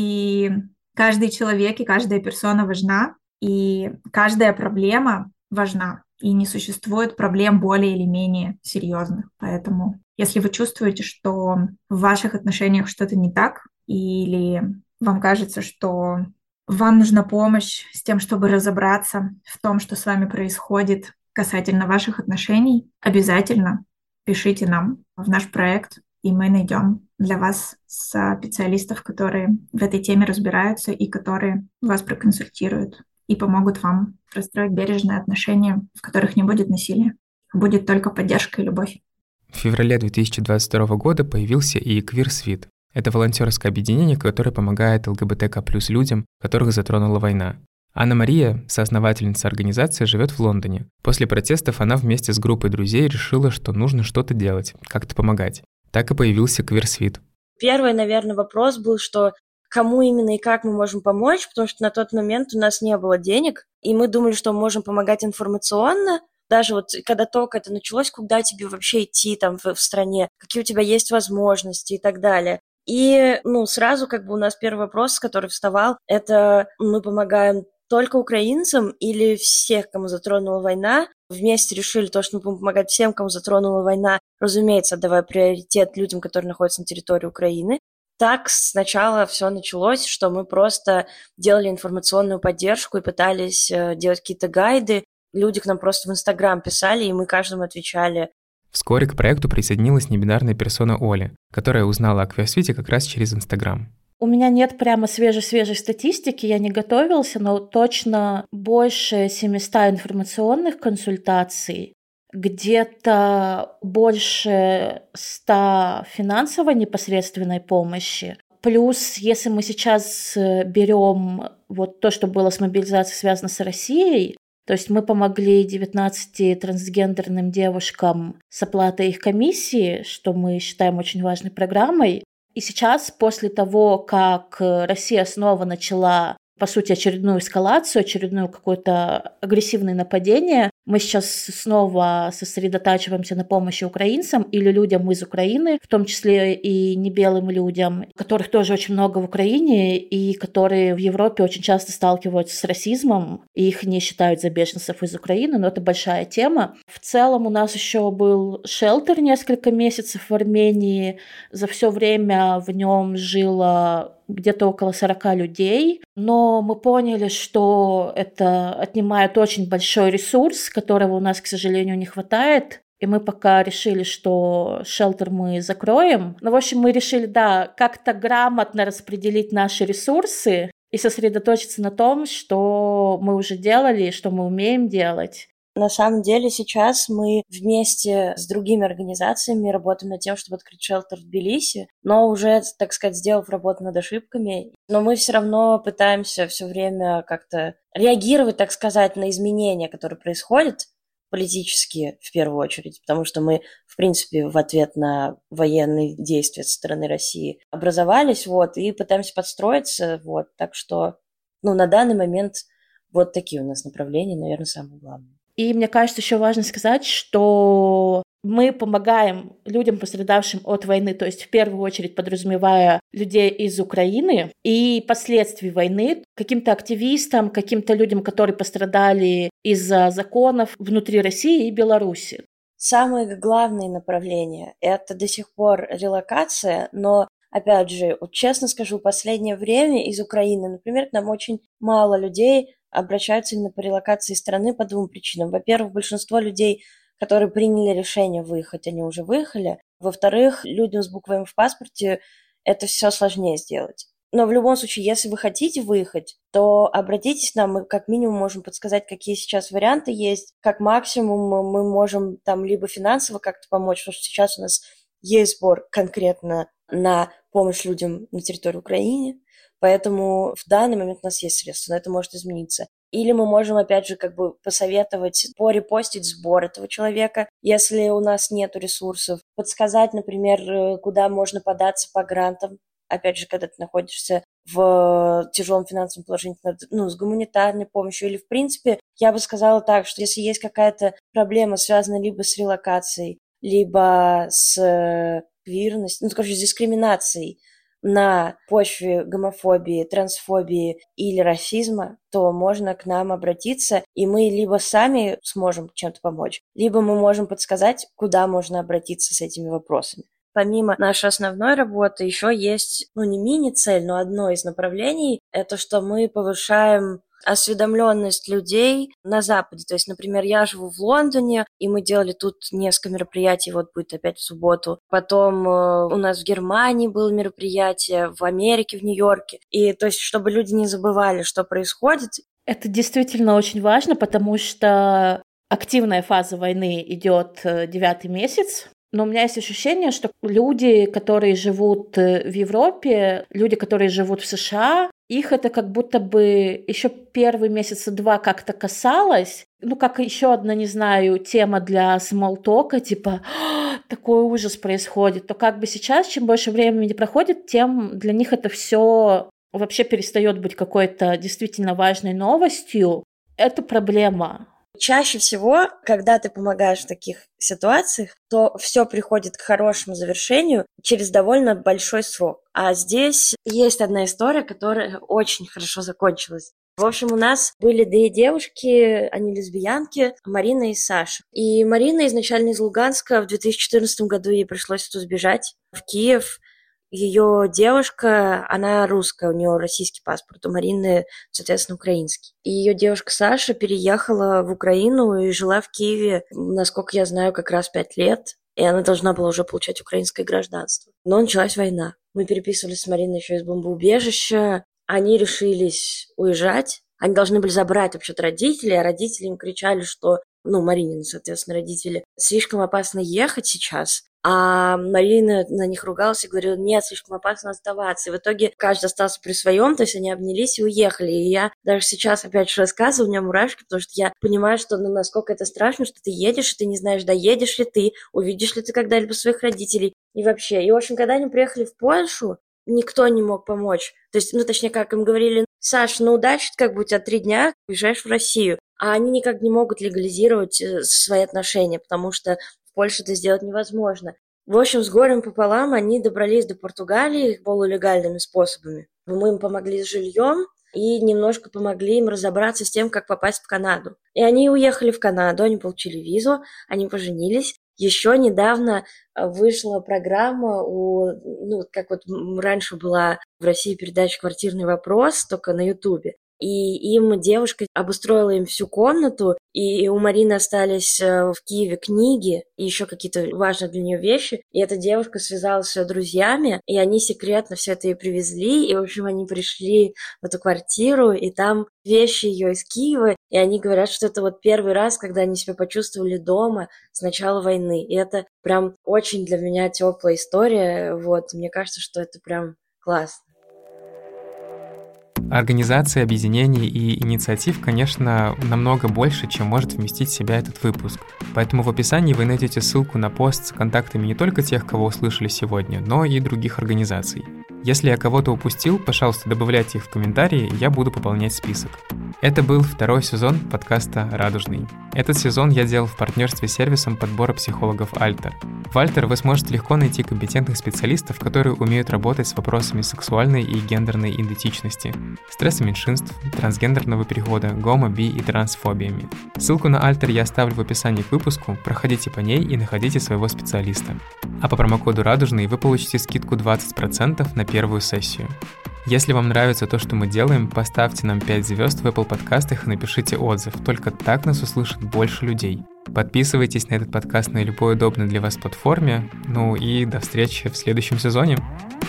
и каждый человек и каждая персона важна, и каждая проблема важна. И не существует проблем более или менее серьезных. Поэтому, если вы чувствуете, что в ваших отношениях что-то не так, или вам кажется, что вам нужна помощь с тем, чтобы разобраться в том, что с вами происходит касательно ваших отношений, обязательно пишите нам в наш проект, и мы найдем для вас специалистов, которые в этой теме разбираются и которые вас проконсультируют и помогут вам построить бережные отношения, в которых не будет насилия, а будет только поддержка и любовь. В феврале две тысячи двадцать второго года появился и QueerSwit. Это волонтерское объединение, которое помогает ЛГБТК плюс людям, которых затронула война. Анна-Мария, соосновательница организации, живет в Лондоне. После протестов она вместе с группой друзей решила, что нужно что-то делать, как-то помогать. Так и появился QueerSwit. Первый, наверное, вопрос был, что кому именно и как мы можем помочь, потому что на тот момент у нас не было денег, и мы думали, что мы можем помогать информационно. Даже вот когда только это началось, куда тебе вообще идти там в, в стране, какие у тебя есть возможности и так далее. И, ну, сразу как бы у нас первый вопрос, который вставал, это мы помогаем только украинцам или всех, кому затронула война. Вместе решили то, что мы будем помогать всем, кому затронула война, разумеется, отдавая приоритет людям, которые находятся на территории Украины. Так сначала все началось, что мы просто делали информационную поддержку и пытались делать какие-то гайды. Люди к нам просто в Инстаграм писали, и мы каждому отвечали. Вскоре к проекту присоединилась небинарная персона Оля, которая узнала о QueerSwit как раз через Инстаграм. У меня нет прямо свежей-свежей статистики, я не готовился, но точно больше семисот информационных консультаций, где-то больше ста финансовой непосредственной помощи. Плюс, если мы сейчас берем вот то, что было с мобилизацией связано с Россией, то есть мы помогли девятнадцати трансгендерным девушкам с оплатой их комиссии, что мы считаем очень важной программой. И сейчас, после того, как Россия снова начала, по сути, очередную эскалацию, очередное какое-то агрессивное нападение, мы сейчас снова сосредотачиваемся на помощи украинцам или людям из Украины, в том числе и небелым людям, которых тоже очень много в Украине и которые в Европе очень часто сталкиваются с расизмом, и их не считают за беженцев из Украины, но это большая тема. В целом у нас еще был шелтер несколько месяцев в Армении. За все время в нем жило где-то около сорока людей, но мы поняли, что это отнимает очень большой ресурс, которого у нас, к сожалению, не хватает, и мы пока решили, что шелтер мы закроем. Ну, в общем, мы решили, да, как-то грамотно распределить наши ресурсы и сосредоточиться на том, что мы уже делали и что мы умеем делать. На самом деле сейчас мы вместе с другими организациями работаем над тем, чтобы открыть шелтер в Тбилиси, но уже, так сказать, сделав работу над ошибками. Но мы все равно пытаемся все время как-то реагировать, так сказать, на изменения, которые происходят политические в первую очередь, потому что мы, в принципе, в ответ на военные действия со стороны России образовались, вот, и пытаемся подстроиться, вот, так что, ну, на данный момент Вот такие у нас направления, наверное, самые главные. И мне кажется, еще важно сказать, что мы помогаем людям, пострадавшим от войны, то есть в первую очередь подразумевая людей из Украины и последствий войны, каким-то активистам, каким-то людям, которые пострадали из-за законов внутри России и Беларуси. Самое главное направление – это до сих пор релокация, но, опять же, вот честно скажу, в последнее время из Украины, например, к нам очень мало людей обращаются именно по релокации страны по двум причинам. Во-первых, большинство людей, которые приняли решение выехать, они уже выехали. Во-вторых, людям с буквой М в паспорте это все сложнее сделать. Но в любом случае, если вы хотите выехать, то обратитесь к нам, мы как минимум можем подсказать, какие сейчас варианты есть. Как максимум мы можем там либо финансово как-то помочь, потому что сейчас у нас есть сбор конкретно на помощь людям на территории Украины, поэтому в данный момент у нас есть средства, но это может измениться. Или мы можем, опять же, как бы посоветовать порепостить сбор этого человека, если у нас нет ресурсов, подсказать, например, куда можно податься по грантам, опять же, когда ты находишься в тяжелом финансовом положении, ну, с гуманитарной помощью, или, в принципе, я бы сказала так, что если есть какая-то проблема, связанная либо с релокацией, либо с квирностью, ну, короче, с дискриминацией на почве гомофобии, трансфобии или расизма, то можно к нам обратиться, и мы либо сами сможем чем-то помочь, либо мы можем подсказать, куда можно обратиться с этими вопросами. Помимо нашей основной работы еще есть, ну, не мини-цель, но одно из направлений, это что мы повышаем осведомленность людей на Западе. То есть, например, я живу в Лондоне, и мы делали тут несколько мероприятий, вот будет опять в субботу. Потом э, у нас в Германии было мероприятие, в Америке, в Нью-Йорке. И то есть, чтобы люди не забывали, что происходит. Это действительно очень важно, потому что активная фаза войны идет девятый месяц. Но у меня есть ощущение, что люди, которые живут в Европе, люди, которые живут в США, их это как будто бы еще первые месяца два как-то касалось. Ну, как еще одна, не знаю, тема для смолтока, типа такой ужас происходит. То как бы сейчас, чем больше времени проходит, тем для них это все вообще перестает быть какой-то действительно важной новостью. Это проблема. Чаще всего, когда ты помогаешь в таких ситуациях, то все приходит к хорошему завершению через довольно большой срок. А здесь есть одна история, которая очень хорошо закончилась. В общем, у нас были две девушки, они лесбиянки, Марина и Саша. И Марина изначально из Луганска, в две тысячи четырнадцатом году ей пришлось тут сбежать в Киев. Ее девушка, она русская, у нее российский паспорт, у Марины, соответственно, украинский. И ее девушка Саша переехала в Украину и жила в Киеве, насколько я знаю, как раз пять лет. И она должна была уже получать украинское гражданство. Но началась война. Мы переписывались с Мариной еще из бомбоубежища. Они решились уезжать. Они должны были забрать вообще-то родителей, а родители им кричали, что, ну, Маринины, соответственно, родители, слишком опасно ехать сейчас. А Марина на них ругалась и говорила, нет, слишком опасно оставаться. И в итоге каждый остался при своем, то есть они обнялись и уехали. И я даже сейчас опять же рассказываю, у меня мурашки, потому что я понимаю, что ну, насколько это страшно, что ты едешь, и ты не знаешь, доедешь ли ты, увидишь ли ты когда-либо своих родителей. И вообще. И, в общем, когда они приехали в Польшу, никто не мог помочь. То есть, ну, точнее, как им говорили, Саш, ну, удачи, как бы у тебя три дня, уезжаешь в Россию. А они никак не могут легализировать свои отношения, потому что в Польше это сделать невозможно. В общем, с горем пополам они добрались до Португалии полулегальными способами. Мы им помогли с жильем и немножко помогли им разобраться с тем, как попасть в Канаду. И они уехали в Канаду, они получили визу, они поженились. Еще недавно вышла программа, у, ну, как вот раньше была в России передача «Квартирный вопрос», только на Ютубе. И им девушка обустроила им всю комнату, и у Марины остались в Киеве книги и еще какие-то важные для нее вещи. И эта девушка связалась с ее друзьями, и они секретно все это ей привезли. И, в общем, они пришли в эту квартиру, и там вещи ее из Киева. И они говорят, что это вот первый раз, когда они себя почувствовали дома с начала войны. И это прям очень для меня теплая история. Вот, мне кажется, что это прям классно. Организаций, объединений и инициатив, конечно, намного больше, чем может вместить в себя этот выпуск. Поэтому в описании вы найдете ссылку на пост с контактами не только тех, кого услышали сегодня, но и других организаций. Если я кого-то упустил, пожалуйста, добавляйте их в комментарии, я буду пополнять список. Это был второй сезон подкаста «Радужный». Этот сезон я делал в партнерстве с сервисом подбора психологов Alter. В Alter вы сможете легко найти компетентных специалистов, которые умеют работать с вопросами сексуальной и гендерной идентичности, стресса меньшинств, трансгендерного перехода, гомо, би и трансфобиями. Ссылку на Alter я оставлю в описании к выпуску, проходите по ней и находите своего специалиста. А по промокоду «Радужный» вы получите скидку двадцать процентов на первую сессию. Если вам нравится то, что мы делаем, поставьте нам пять звезд в Apple подкастах и напишите отзыв. Только так нас услышит больше людей. Подписывайтесь на этот подкаст на любой удобной для вас платформе. Ну и до встречи в следующем сезоне.